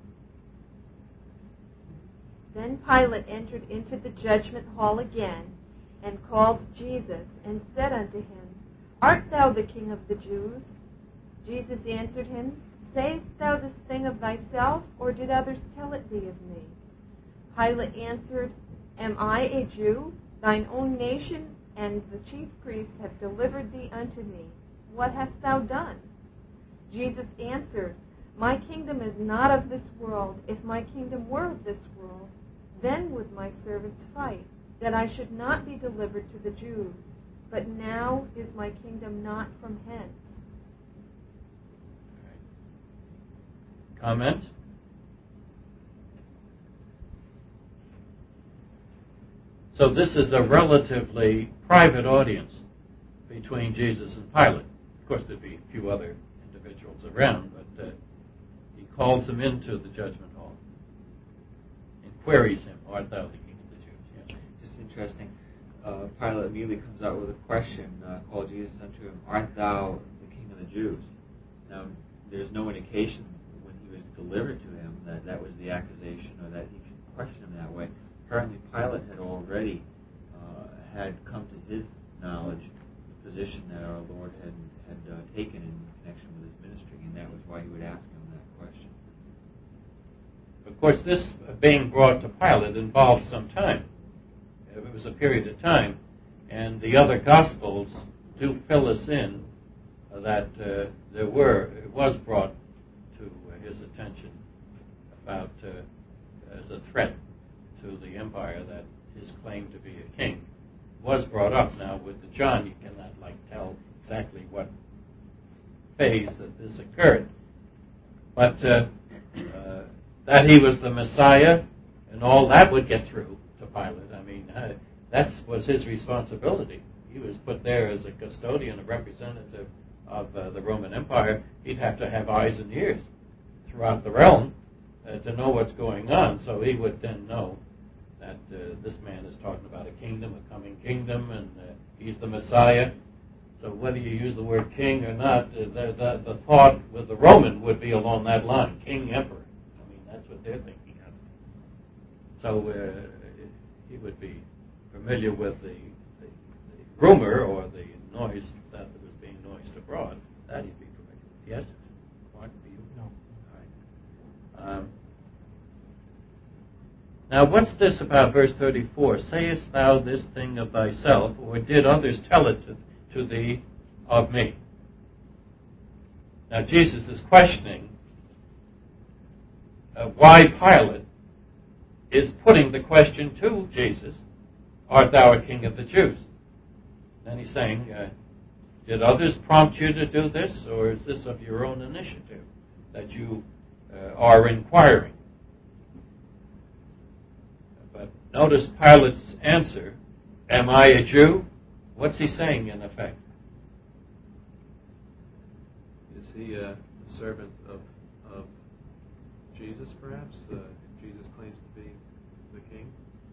Then Pilate entered into the judgment hall again, and called Jesus, and said unto him, Art thou the King of the Jews? Jesus answered him, Sayest thou this thing of thyself, or did others tell it thee of me? Pilate answered, Am I a Jew? Thine own nation and the chief priests have delivered thee unto me. What hast thou done? Jesus answered, My kingdom is not of this world. If my kingdom were of this world, then would my servants fight, that I should not be delivered to the Jews. But now is my kingdom not from hence. Comments? So this is a relatively private audience between Jesus and Pilate. Of course, there'd be a few other individuals around, but he calls him into the judgment hall and queries him, Art thou the King of the Jews? Yes. Just interesting. Pilate immediately comes out with a question, called Jesus unto him, Art thou the King of the Jews? Now, there's no indication when he was delivered to him that that was the accusation or that he could question him that way. Apparently, Pilate had already had come to his knowledge the position that our Lord had taken in connection with his ministry, and that was why he would ask him that question. Of course, this being brought to Pilate involved some time. It was a period of time, and the other Gospels do fill us in that it was brought to his attention about as a threat to the empire that his claim to be a king was brought up. Now with the John, you cannot tell exactly what phase that this occurred. But that he was the Messiah and all that would get through to Pilate. I mean, that was his responsibility. He was put there as a custodian, a representative of the Roman Empire. He'd have to have eyes and ears throughout the realm to know what's going on. So he would then know that this man is talking about a kingdom, a coming kingdom, and he's the Messiah. So whether you use the word king or not, the thought with the Roman would be along that line, king, emperor. I mean, that's what they're thinking of. So he would be familiar with the rumor or the noise that was being noised abroad. That he'd be familiar with. Yes? Mark, do you? No. All right. Now, what's this about verse 34? Sayest thou this thing of thyself, or did others tell it to thee of me? Now, Jesus is questioning why Pilate is putting the question to Jesus, art thou a king of the Jews? Then he's saying, did others prompt you to do this, or is this of your own initiative that you are inquiring? But notice Pilate's answer, am I a Jew? What's he saying in effect? Is he a servant of Jesus, perhaps? Jesus claims to be the king.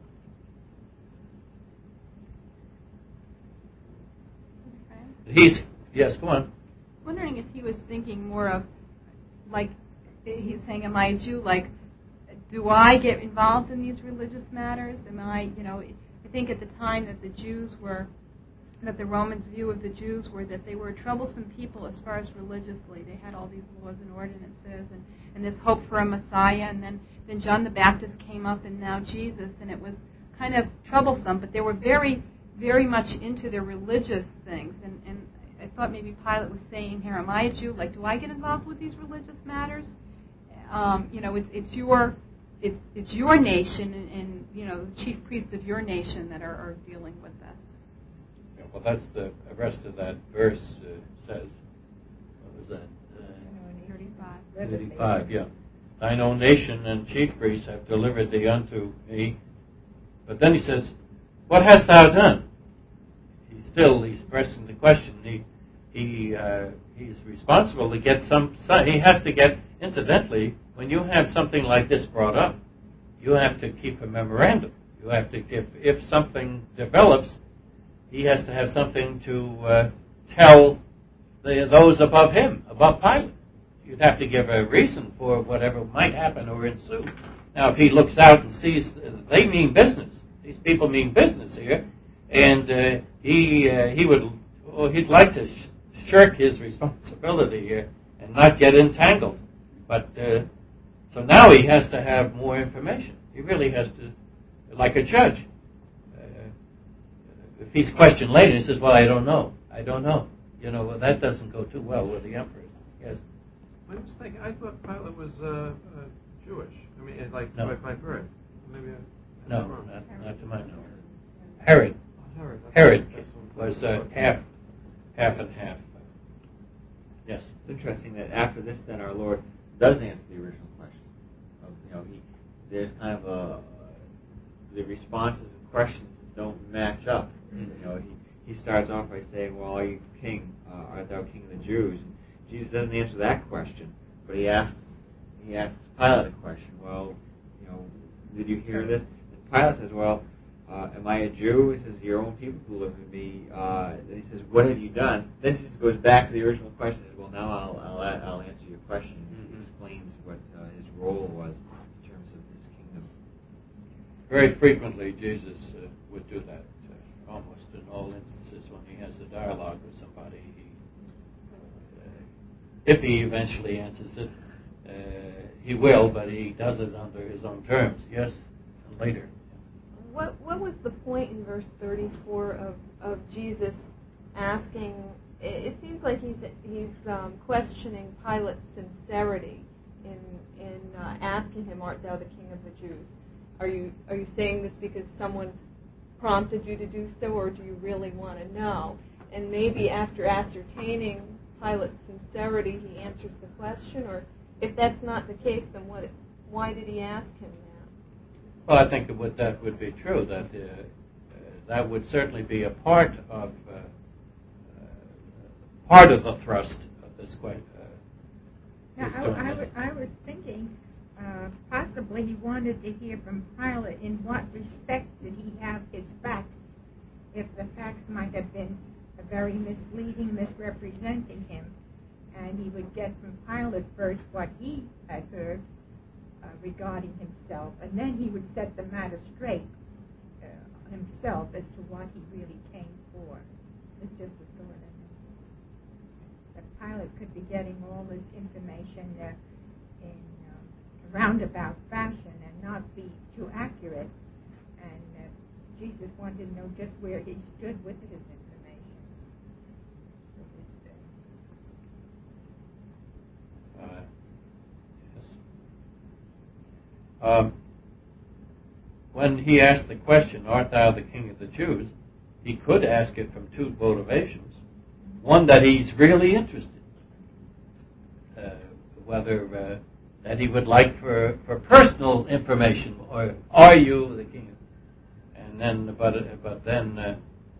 Yes, go on. Wondering if he was thinking more of, like, he's saying, am I a Jew? Like, do I get involved in these religious matters? Am I, I think at the time that that the Romans' view of the Jews were that they were a troublesome people as far as religiously. They had all these laws and ordinances and this hope for a Messiah, and then John the Baptist came up, and now Jesus, and it was kind of troublesome, but they were very, very much into their religious things, and I thought maybe Pilate was saying here, am I a Jew? Like, do I get involved with these religious matters? It's your nation and the chief priests of your nation that are dealing with this. Yeah, well, that's the rest of that verse says. What was that? 35, yeah. Thine own nation and chief priests have delivered thee unto me. But then he says, what hast thou done? He's pressing the question. He's responsible to get he has to get, incidentally, when you have something like this brought up, you have to keep a memorandum. You have to if something develops, he has to have something to tell those above him, above Pilate. You'd have to give a reason for whatever might happen or ensue. Now, if he looks out and sees they mean business, these people mean business here, and he'd like to shirk his responsibility here and not get entangled. But so now he has to have more information. He really has to, like a judge. If he's questioned later, he says, "Well, I don't know. Well, that doesn't go too well with the emperor." Yes. I was thinking. I thought Pilate was Jewish. I mean, like no. by birth. Maybe no, not to my knowledge. Herod was half and half. Yes. It's interesting that after this, then our Lord does answer the original question. There's kind of the responses and questions don't match up. He starts off by saying, "Well, are you king? Art thou king of the Jews?" And Jesus doesn't answer that question, but he asks Pilate a question. Well, did you hear this? And Pilate says, "Well, am I a Jew?" He says, "Your own people delivered me." Then he says, "What have you done?" Then Jesus goes back to the original question. He says, "Well, now I'll answer your question." He explains what his role was in terms of this kingdom. Very frequently, Jesus would do that. Almost in all instances, when he has a dialogue with somebody, if he eventually answers it, he will, but he does it under his own terms. Yes, and later. What was the point in verse 34 of Jesus asking? It seems like he's questioning Pilate's sincerity in asking him, "Art thou the king of the Jews?" Are you saying this because someone prompted you to do so, or do you really want to know? And maybe after ascertaining Pilate's sincerity, he answers the question? Or if that's not the case, then why did he ask him that? Well, I think that would be true. That would certainly be a part of the thrust of this question. I was thinking possibly he wanted to hear from Pilate in what respect did he have his facts, if the facts might have been very misleading, misrepresenting him, and he would get from Pilate first what he had heard regarding himself, and then he would set the matter straight himself as to what he really came for. It's just a thought. That Pilate could be getting all this information in a roundabout fashion and not be too accurate, and Jesus wanted to know just where he stood with his information. Yes. When he asked the question, "Art thou the King of the Jews?" he could ask it from two motivations. One, that he's really interested, whether that he would like for personal information, or are you the king? And then, but then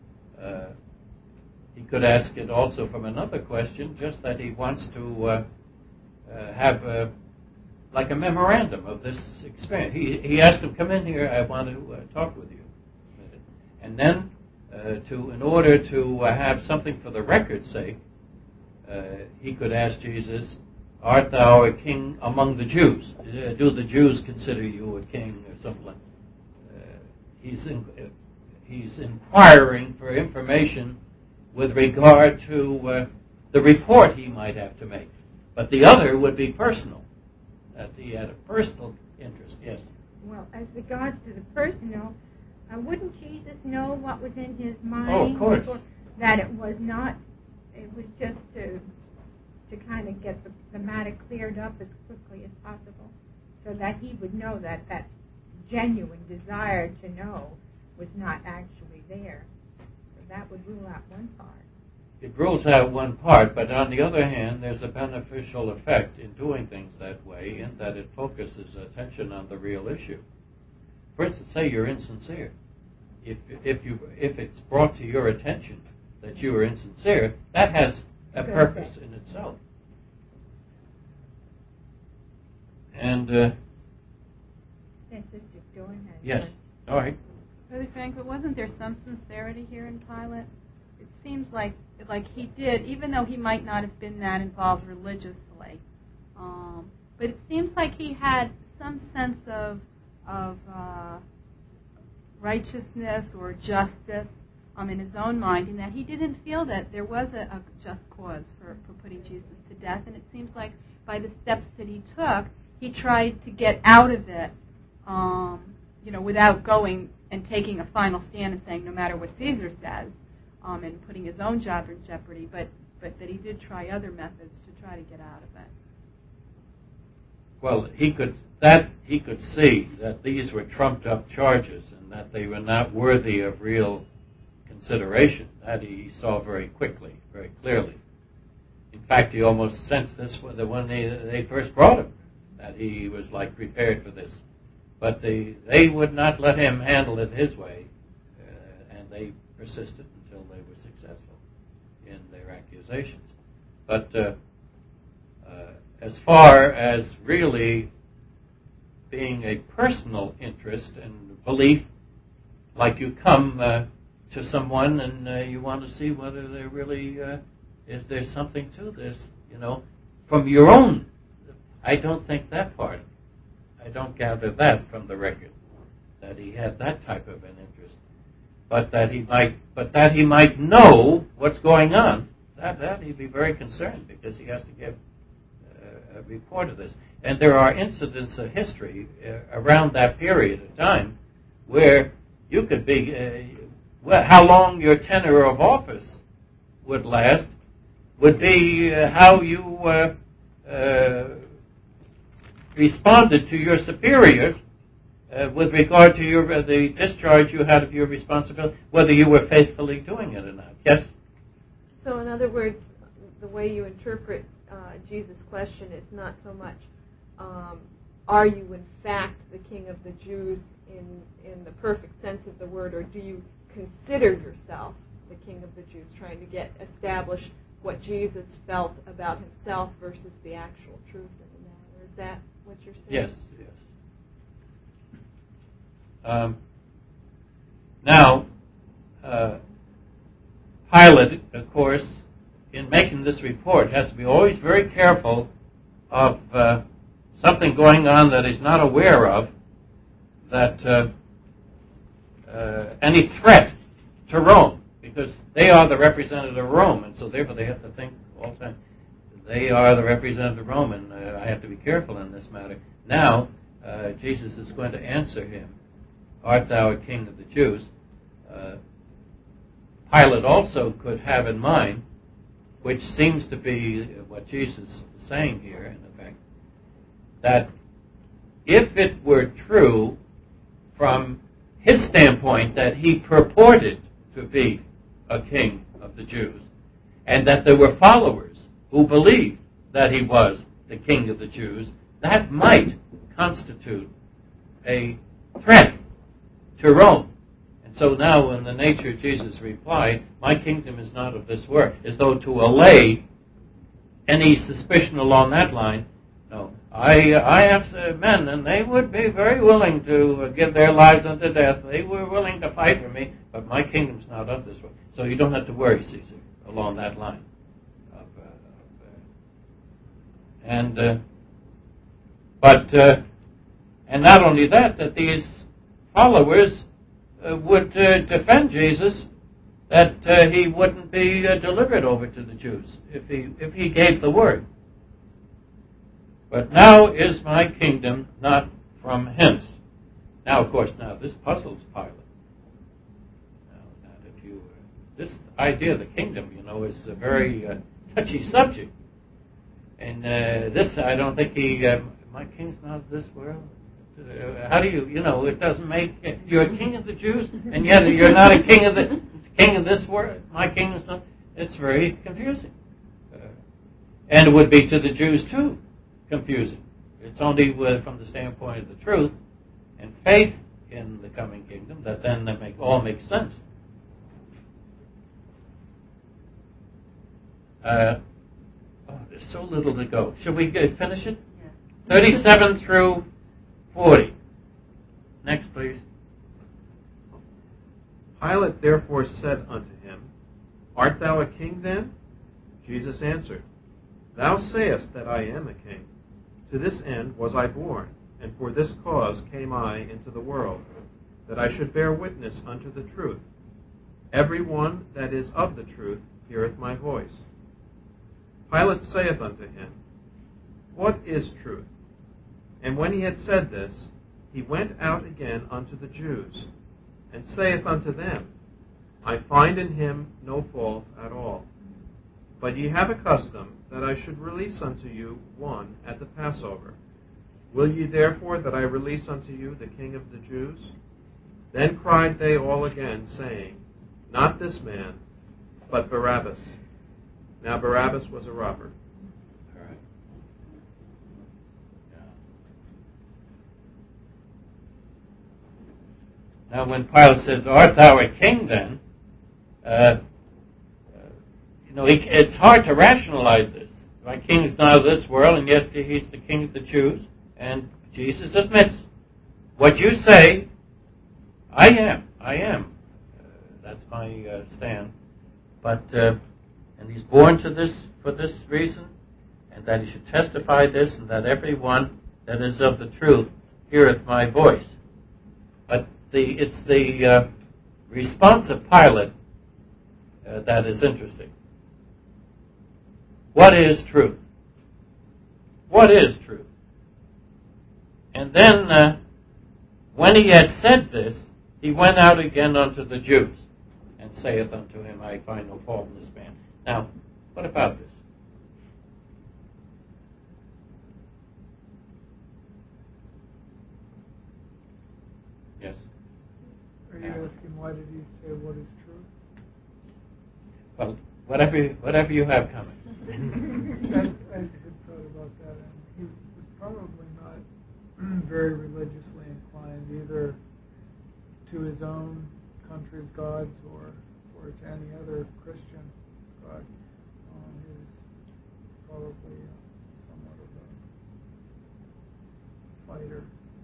he could ask it also from another question, just that he wants to have like a memorandum of this experience. He asked him, "Come in here, I want to talk with you." And then, in order to have something for the record's sake, he could ask Jesus, "Art thou a king among the Jews? Do the Jews consider you a king?" or something like that. He's inquiring for information with regard to the report he might have to make. But the other would be personal, that he had a personal interest. Yes? Well, as regards to the personal, wouldn't Jesus know what was in his mind? Oh, of course. That it was just to kind of get the matter cleared up as quickly as possible, so that he would know that that genuine desire to know was not actually there. So that would rule out one part. It rules out one part, but on the other hand, there's a beneficial effect in doing things that way, in that it focuses attention on the real issue. For instance, say you're insincere. If it's brought to your attention that you are insincere, that has a purpose in itself. And Yes, Sister Dawn has yes, all right. Brother Frank, but wasn't there some sincerity here in Pilate? It seems like he did, even though he might not have been that involved religiously. But it seems like he had some sense of righteousness or justice in his own mind, in that he didn't feel that there was a just cause for putting Jesus to death. And it seems like by the steps that he took, he tried to get out of it, without going and taking a final stand and saying, no matter what Caesar says, and putting his own job in jeopardy, but that he did try other methods to try to get out of it. Well, he could see that these were trumped up charges and that they were not worthy of real consideration. That he saw very quickly, very clearly. In fact, he almost sensed this when they first brought him, that he was like prepared for this. But they would not let him handle it his way, and they persisted until they were successful in their accusations. But as far as really being a personal interest and belief, like you come to someone and you want to see whether there really is there something to this, from your own. I don't think that part. I don't gather that from the record, that he had that type of an interest, but that he might know what's going on. That he'd be very concerned, because he has to give a report of this. And there are incidents of history around that period of time where you could be, how long your tenure of office would last would be how you responded to your superiors with regard to the discharge you had of your responsibility, whether you were faithfully doing it or not. Yes? So in other words, the way you interpret Jesus' question is not so much, are you in fact the King of the Jews in the perfect sense of the word, or do you consider yourself the King of the Jews, trying to establish what Jesus felt about himself versus the actual truth of the matter? Is that what you're saying? Yes. Now, Pilate, of course, in making this report, has to be always very careful of something going on that he's not aware of, that any threat to Rome, because they are the representative of Rome, and so therefore they have to think all the time, they are the representative of Rome, and I have to be careful in this matter. Now, Jesus is going to answer him, art thou a king of the Jews? Pilate also could have in mind, which seems to be what Jesus is saying here, in effect, that if it were true from his standpoint that he purported to be a king of the Jews, and that there were followers who believed that he was the king of the Jews, that might constitute a threat to Rome. And so now in the nature of Jesus' reply, my kingdom is not of this world, as though to allay any suspicion along that line. No, I have men, and they would be very willing to give their lives unto death. They were willing to fight for me, but my kingdom's not of this world. So you don't have to worry, Caesar, along that line. And not only that these followers would defend Jesus, that he wouldn't be delivered over to the Jews if he gave the word. But now is my kingdom not from hence. Now, of course, this puzzles Pilate. This idea of the kingdom, is a very touchy subject. And this, I don't think my king's not of this world. How do you, it doesn't make, you're a king of the Jews, and yet you're not a king of this world. My kingdom's not, it's very confusing. And it would be to the Jews, too, confusing. It's only from the standpoint of the truth and faith in the coming kingdom that then they all make sense. There's so little to go. Should we finish it? Yeah. 37 through 40. Next, please. Pilate therefore said unto him, Art thou a king then? Jesus answered, Thou sayest that I am a king. To this end was I born, and for this cause came I into the world, that I should bear witness unto the truth. Every one that is of the truth heareth my voice. Pilate saith unto him, What is truth? And when he had said this, he went out again unto the Jews, and saith unto them, I find in him no fault at all. But ye have a custom that I should release unto you one at the Passover. Will ye therefore that I release unto you the King of the Jews? Then cried they all again, saying, Not this man, but Barabbas. Now Barabbas was a robber. All right. Yeah. Now when Pilate says, Art thou a king then? It's hard to rationalize this. My king is not of this world, and yet he's the king of the Jews. And Jesus admits, what you say, I am. That's my stand. But and he's born for this reason, and that he should testify this, and that everyone that is of the truth heareth my voice. But it's the response of Pilate that is interesting. What is truth? What is truth? And then, when he had said this, he went out again unto the Jews, and saith unto him, I find no fault in this man. Now, what about this? Yes? Are you asking why did he say what is true? Well, whatever you have coming. I had thought about that, and he was probably not very religiously inclined either to his own country's gods or to any other Christian god. He was probably somewhat of a fighter,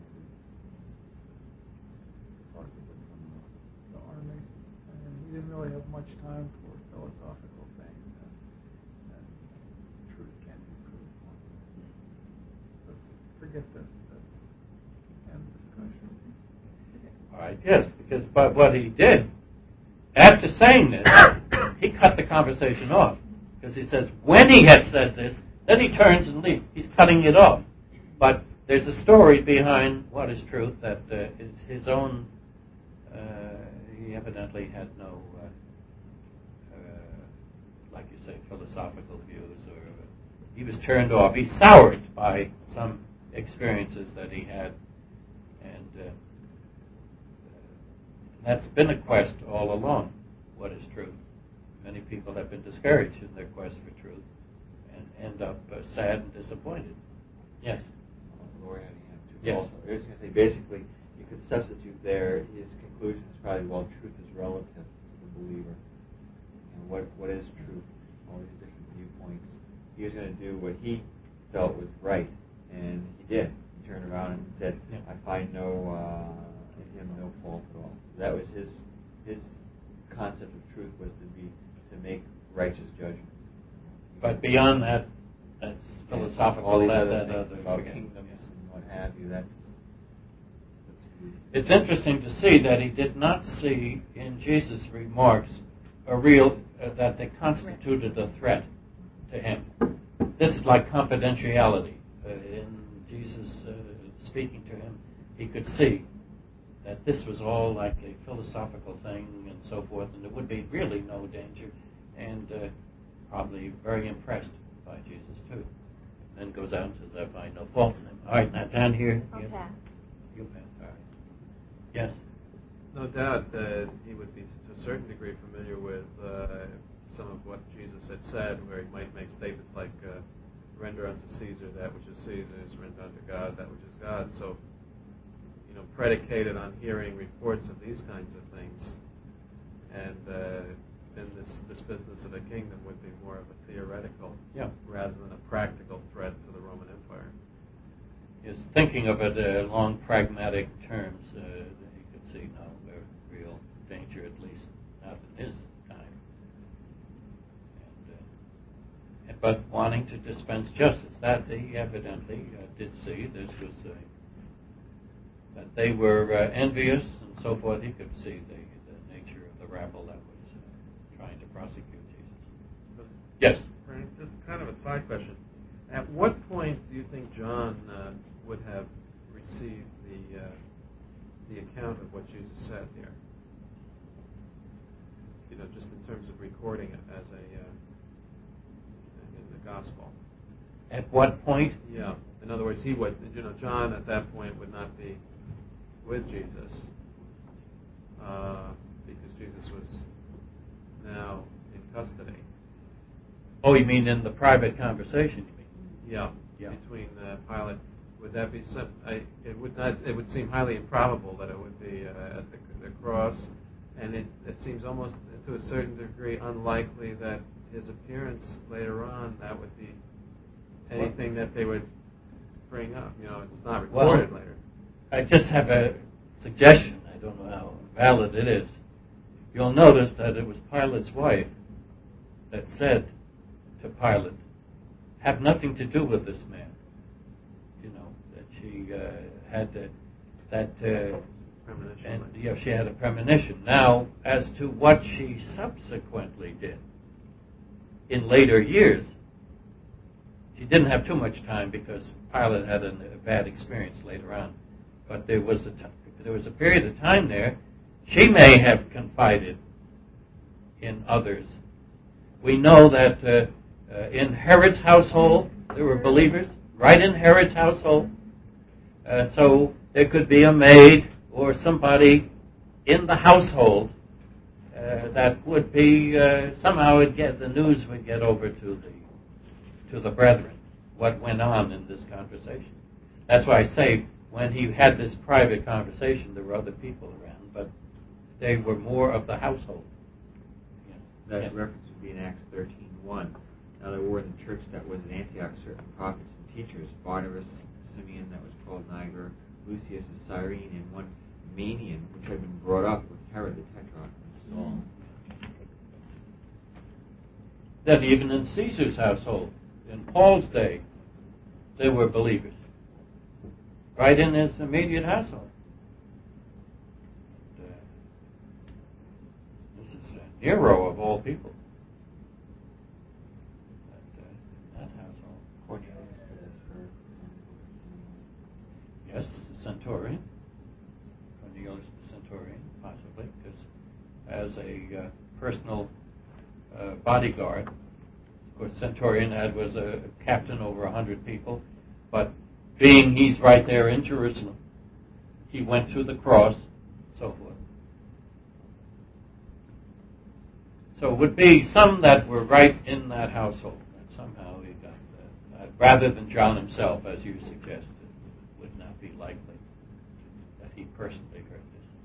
possibly from the army, and he didn't really have much time for philosophical things and truth can't be proved. Let's forget this end discussion. All right, yes, but what he did, after saying this, he cut the conversation off. Because he says, when he had said this, then he turns and leaves. He's cutting it off. But there's a story behind what is truth that is his own, he evidently had no, like you say, philosophical views, or he was turned off. He's soured by some experiences that he had. And that's been a quest all along, what is truth. Many people have been discouraged in their quest for truth and end up sad and disappointed. Yes? Lori had a hand too. Yes. Also, I was going to say, basically, you could substitute there, his conclusion is probably, well, truth is relative to the believer. And what is truth? All these different viewpoints. He was going to do what he felt was right, and he did. He turned around and said, I find in him no fault at all. That was his concept of truth, was to make righteous judgments. But beyond that, that's philosophical. All these that other other things about kingdoms and what have you. It's interesting to see that he did not see in Jesus' remarks a real that they constituted a threat to him. This is like confidentiality. In Jesus speaking to him, he could see that this was all like a philosophical thing and so forth, and there would be really no danger, and probably very impressed by Jesus too. Then goes on to that, find no fault in him. All right, now down here. Okay. You pass. All right. Yes. No doubt that he would be to a certain degree familiar with some of what Jesus had said, where he might make statements like, render unto Caesar that which is Caesar's, render unto God that which is God's. So, predicated on hearing reports of these kinds of things, and then this business of a kingdom would be more of a theoretical rather than a practical threat to the Roman Empire. Is thinking of it along pragmatic terms, you could see no real danger, at least not in his time. But wanting to dispense justice, that he evidently did see. This was that they were envious and so forth. He could see the nature of the rabble that was trying to prosecute Jesus. Yes? Frank, this is kind of a side question. At what point do you think John would have received the account of what Jesus said here? Just in terms of recording it as in the gospel. At what point? Yeah. In other words, he would. John at that point would not be with Jesus because Jesus was now in custody. Oh, you mean in the private conversation? You mean? Yeah. Between Pilate. Would that be some? It would not. It would seem highly improbable that it would be at the cross, and it seems almost to a certain degree unlikely that his appearance later on that would be anything that they would bring up. It's not recorded later. I just have a suggestion. I don't know how valid it is. You'll notice that it was Pilate's wife that said to Pilate, have nothing to do with this man. That she had that premonition. And she had a premonition. Now, as to what she subsequently did in later years, she didn't have too much time because Pilate had a bad experience later on. But there was a period of time there. She may have confided in others. We know that in Herod's household there were believers, right in Herod's household. So there could be a maid or somebody in the household that would be somehow the news would get over to the to the brethren what went on in this conversation. That's why I say when he had this private conversation, there were other people around, but they were more of the household. That reference would be in Acts 13:1. Now there were in the church that was in Antioch certain prophets and teachers, Barnabas, Simeon that was called Niger, Lucius of Cyrene, and one Manaen, which had been brought up with Herod the Tetrarch and Saul. Then even in Caesar's household, in Paul's day, they were believers. Right in his immediate household. This is Nero of all people. That household. Cornelius. Yes, the centurion. Cornelius the centurion, possibly, because as a personal bodyguard, of course, centurion was a captain over 100 people, but being he's right there in Jerusalem, he went to the cross, so forth. So it would be some that were right in that household, and somehow he got that, rather than John himself, as you suggested. It would not be likely that he personally heard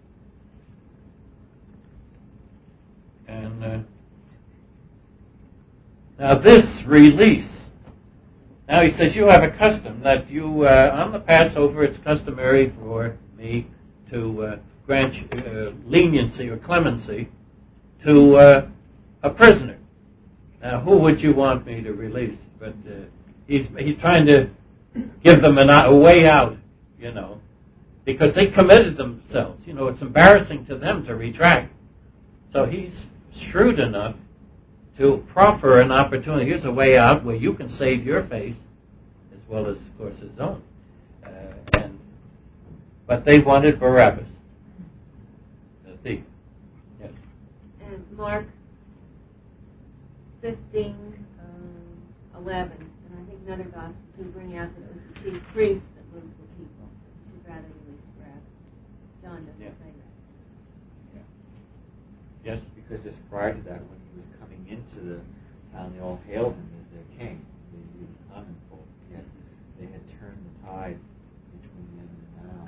this. And now this release, now he says, you have a custom that you, on the Passover, it's customary for me to grant leniency or clemency to a prisoner. Now, who would you want me to release? But he's trying to give them a way out, because they committed themselves. It's embarrassing to them to retract. So he's shrewd enough to proffer an opportunity. Here's a way out where you can save your face, as well as, of course, his own. But they wanted Barabbas, the thief. Yes. And Mark 15:11, and I think another gospel to bring out that it was the chief priest that moved the people. She'd rather release Barabbas. John doesn't say that. Yes. Because just prior to that, when he was coming into the town, they all hailed him as their king. The common folk, yet they had turned the tide between then and now,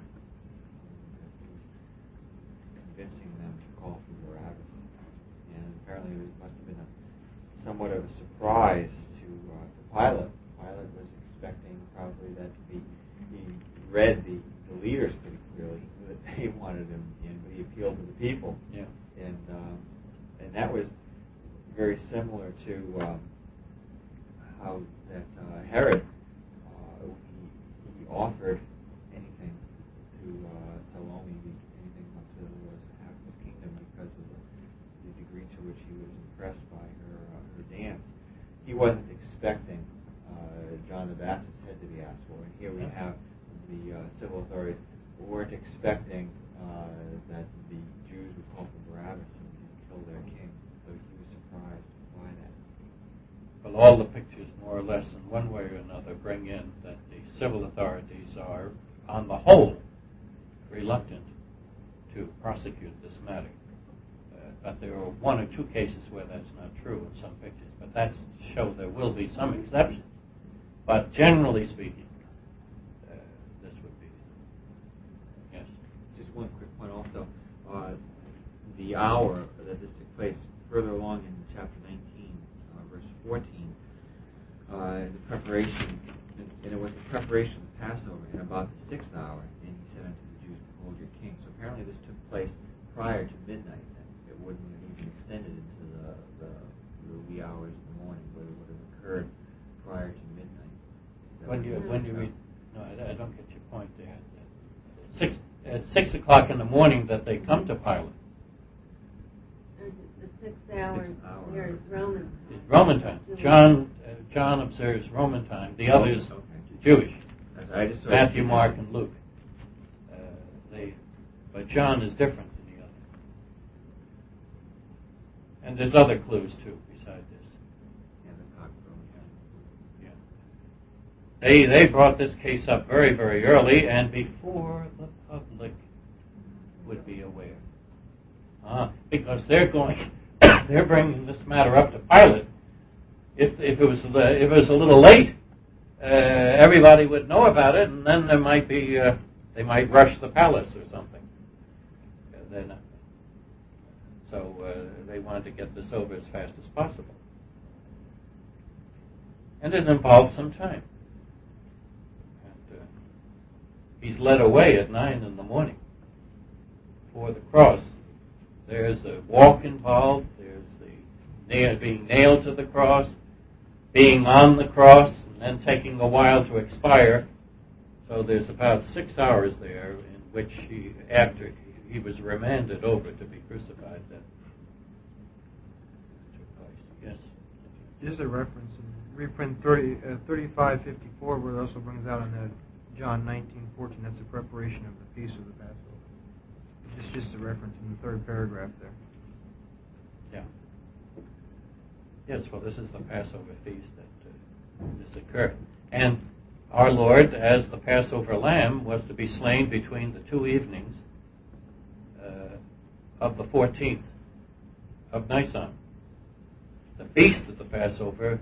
convincing them to call for Barabbas. And apparently it must have been somewhat of a surprise to Pilate. Pilate was expecting probably that to be, he read the leaders pretty clearly, he knew that they wanted him in, but he appealed to the people. Yeah. And that was very similar to how that Herod he offered anything to Salome, anything to have his kingdom because of the degree to which he was impressed by her dance. He wasn't expecting John the Baptist's head to be asked for, and here we have the civil authorities weren't expecting that the Jews would call for Barabbas and kill their king, so he was surprised by that. Well, all the pictures, more or less, in one way or another, bring in that the civil authorities are, on the whole, reluctant to prosecute this matter. But there are one or two cases where that's not true in some pictures, but that shows there will be some exceptions. But generally speaking, this would be, yes. Just one quick point also. The hour that this took place, further along in chapter 19, verse 14, the preparation, and it was the preparation of the Passover, and about the 6th hour, and he said unto the Jews, behold your king. So apparently this took place prior to midnight, and it wouldn't have even extended into the wee hours of the morning, but it would have occurred prior to midnight. When you read, no, I don't get your point there. At 6 o'clock in the morning that they come to Pilate. The 6th hour there is Roman time. It's Roman time. John observes Roman time. The others Jewish. Matthew, Mark, and Luke. But John is different than the others. And there's other clues too besides this. They brought this case up very, very early and before the public would be aware. Because they're bringing this matter up to Pilate if it was a little late, everybody would know about it, and then there might be they might rush the palace or something. So they wanted to get this over as fast as possible, and it involved some time. And he's led away at 9 a.m. for the cross. There's a walk involved. There's the being nailed to the cross, being on the cross, and then taking a while to expire. So there's about 6 hours there in which after he was remanded over to be crucified. That took place. Yes. Just a reference in reprint 3554, where it also brings out in that John 19:14. That's the preparation of the feast of the Passover. It's just a reference in the third paragraph there. Yeah. Yes, well, this is the Passover feast that this occurred. And our Lord, as the Passover lamb, was to be slain between the 2 evenings of the 14th of Nisan. The feast of the Passover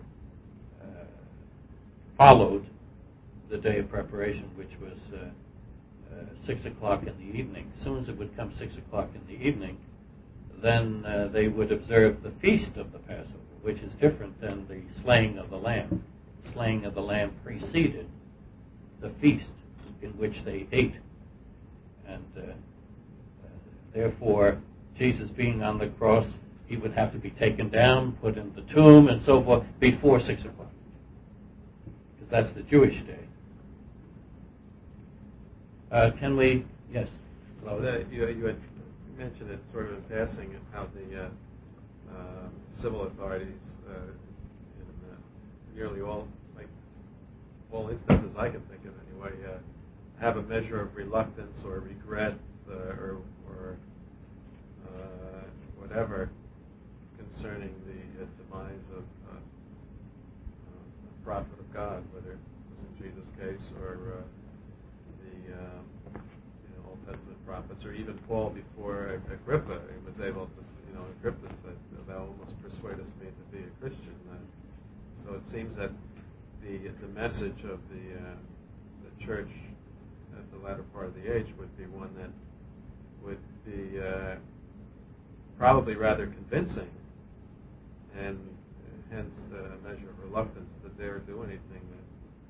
followed the day of preparation, which was 6 o'clock in the evening. As soon as it would come 6 o'clock in the evening, then they would observe the feast of the Passover, which is different than the slaying of the lamb. The slaying of the lamb preceded the feast in which they ate. And therefore, Jesus being on the cross, he would have to be taken down, put in the tomb, and so forth, before 6 o'clock. Because that's the Jewish day. Can we? Yes. Well, you had mentioned it sort of in passing how the civil authorities in nearly all instances I can think of anyway have a measure of reluctance or regret or whatever concerning the demise of the prophet of God, whether it was in Jesus' case or the Old Testament prophets, or even Paul before Agrippa. He was able to, Agrippa said, "Thou almost persuadest me to be a Christian." So it seems that the message of the church at the latter part of the age would be one that would be probably rather convincing, and hence a measure of reluctance to dare do anything that.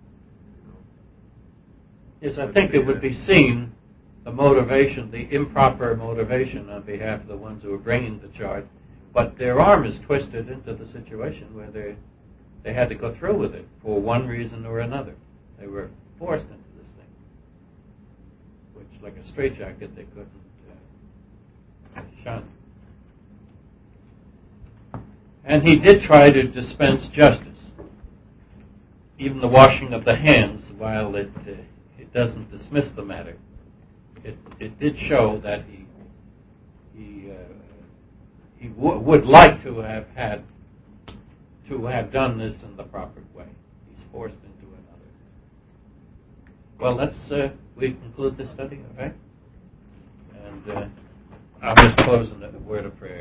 Yes, I think it would be seen, the motivation, the improper motivation on behalf of the ones who are bringing the charge, but their arm is twisted into the situation where they had to go through with it for one reason or another. They were forced into this thing, which, like a straitjacket, they couldn't shun. And he did try to dispense justice, even the washing of the hands, while it doesn't dismiss the matter. It did show that he would like to have done this in the proper way. He's forced into another. Well, let's we conclude this study, okay? And I'll just close in a word of prayer.